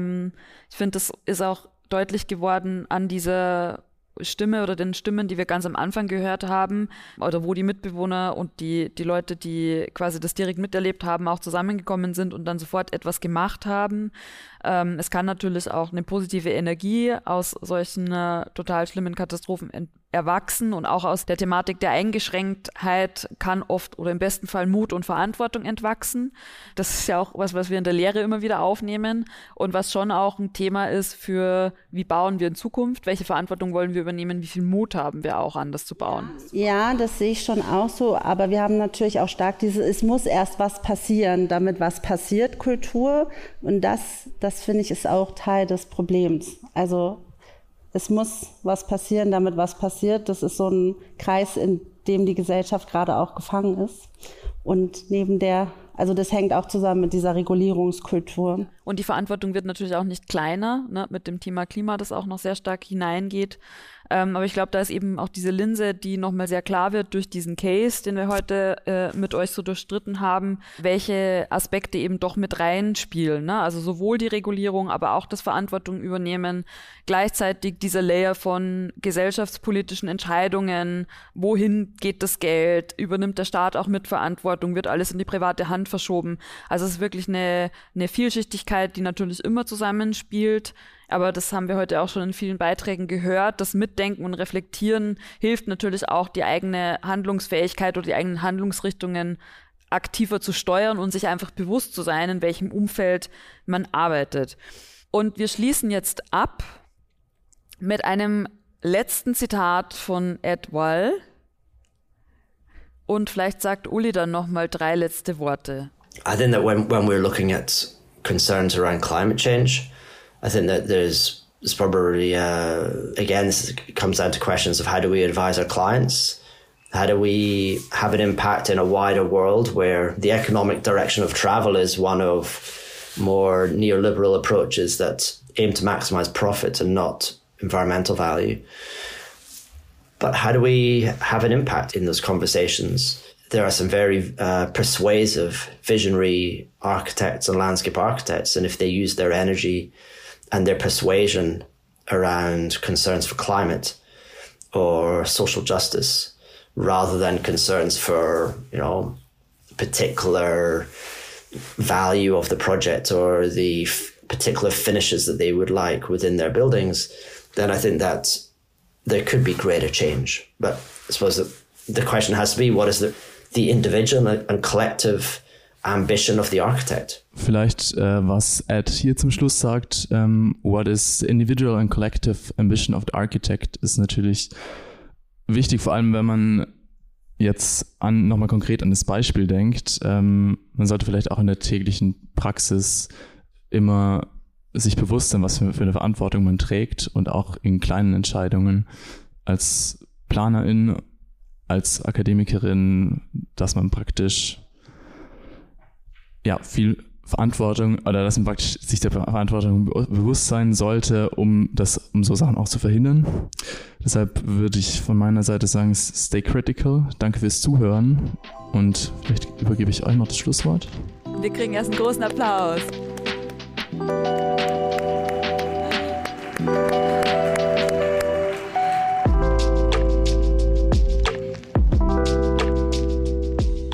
Ich finde, das ist auch deutlich geworden an dieser Stimme oder den Stimmen, die wir ganz am Anfang gehört haben, oder wo die Mitbewohner und die Leute, die quasi das direkt miterlebt haben, auch zusammengekommen sind und dann sofort etwas gemacht haben. Es kann natürlich auch eine positive Energie aus solchen total schlimmen Katastrophen erwachsen und auch aus der Thematik der Eingeschränktheit kann oft oder im besten Fall Mut und Verantwortung entwachsen. Das ist ja auch was wir in der Lehre immer wieder aufnehmen und was schon auch ein Thema ist für, wie bauen wir in Zukunft, welche Verantwortung wollen wir übernehmen, wie viel Mut haben wir auch, anders zu bauen.
Ja, das sehe ich schon auch so, aber wir haben natürlich auch stark es muss erst was passieren, damit was passiert, Kultur, und das finde ich ist auch Teil des Problems. Also es muss was passieren, damit was passiert. Das ist so ein Kreis, in dem die Gesellschaft gerade auch gefangen ist. Und also das hängt auch zusammen mit dieser Regulierungskultur.
Und die Verantwortung wird natürlich auch nicht kleiner, ne, mit dem Thema Klima, das auch noch sehr stark hineingeht. Aber ich glaube, da ist eben auch diese Linse, die nochmal sehr klar wird durch diesen Case, den wir heute mit euch so durchstritten haben, welche Aspekte eben doch mit reinspielen. Ne? Also sowohl die Regulierung, aber auch das Verantwortung übernehmen, gleichzeitig dieser Layer von gesellschaftspolitischen Entscheidungen, wohin geht das Geld, übernimmt der Staat auch mit Verantwortung, wird alles in die private Hand verschoben. Also es ist wirklich eine Vielschichtigkeit, die natürlich immer zusammenspielt. Aber das haben wir heute auch schon in vielen Beiträgen gehört. Das Mitdenken und Reflektieren hilft natürlich auch, die eigene Handlungsfähigkeit oder die eigenen Handlungsrichtungen aktiver zu steuern und sich einfach bewusst zu sein, in welchem Umfeld man arbeitet. Und wir schließen jetzt ab mit einem letzten Zitat von Ed Wall. Und vielleicht sagt Uli dann nochmal 3 letzte Worte.
I think that when we're looking at concerns around climate change, I think that there's probably, again, this comes down to questions of how do we advise our clients? How do we have an impact in a wider world where the economic direction of travel is one of more neoliberal approaches that aim to maximize profit and not environmental value? But how do we have an impact in those conversations? There are some very persuasive, visionary architects and landscape architects, and if they use their energy and their persuasion around concerns for climate or social justice, rather than concerns for, particular value of the project or the particular finishes that they would like within their buildings, then I think that there could be greater change. But I suppose that the question has to be, what is the individual and collective ambition of the architect?
Vielleicht, was Ed hier zum Schluss sagt, what is the individual and collective ambition of the architect, ist natürlich wichtig, vor allem wenn man jetzt nochmal konkret an das Beispiel denkt. Man sollte vielleicht auch in der täglichen Praxis immer sich bewusst sein, was für eine Verantwortung man trägt und auch in kleinen Entscheidungen als Planerin, als Akademikerin, dass man praktisch viel Verantwortung oder dass man praktisch sich der Verantwortung bewusst sein sollte, um so Sachen auch zu verhindern. Deshalb würde ich von meiner Seite sagen, stay critical. Danke fürs Zuhören und vielleicht übergebe ich euch noch das Schlusswort.
Wir kriegen erst einen großen Applaus.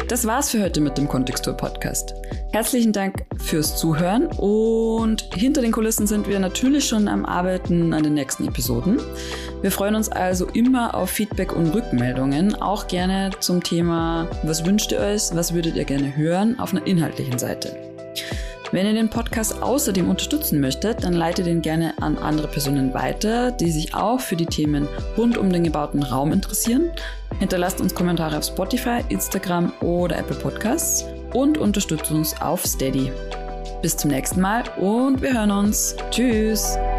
Das war's für heute mit dem Kontextur-Podcast. Herzlichen Dank fürs Zuhören und hinter den Kulissen sind wir natürlich schon am Arbeiten an den nächsten Episoden. Wir freuen uns also immer auf Feedback und Rückmeldungen, auch gerne zum Thema, was wünscht ihr euch, was würdet ihr gerne hören, auf einer inhaltlichen Seite. Wenn ihr den Podcast außerdem unterstützen möchtet, dann leitet ihn gerne an andere Personen weiter, die sich auch für die Themen rund um den gebauten Raum interessieren. Hinterlasst uns Kommentare auf Spotify, Instagram oder Apple Podcasts und unterstützt uns auf Steady. Bis zum nächsten Mal und wir hören uns. Tschüss!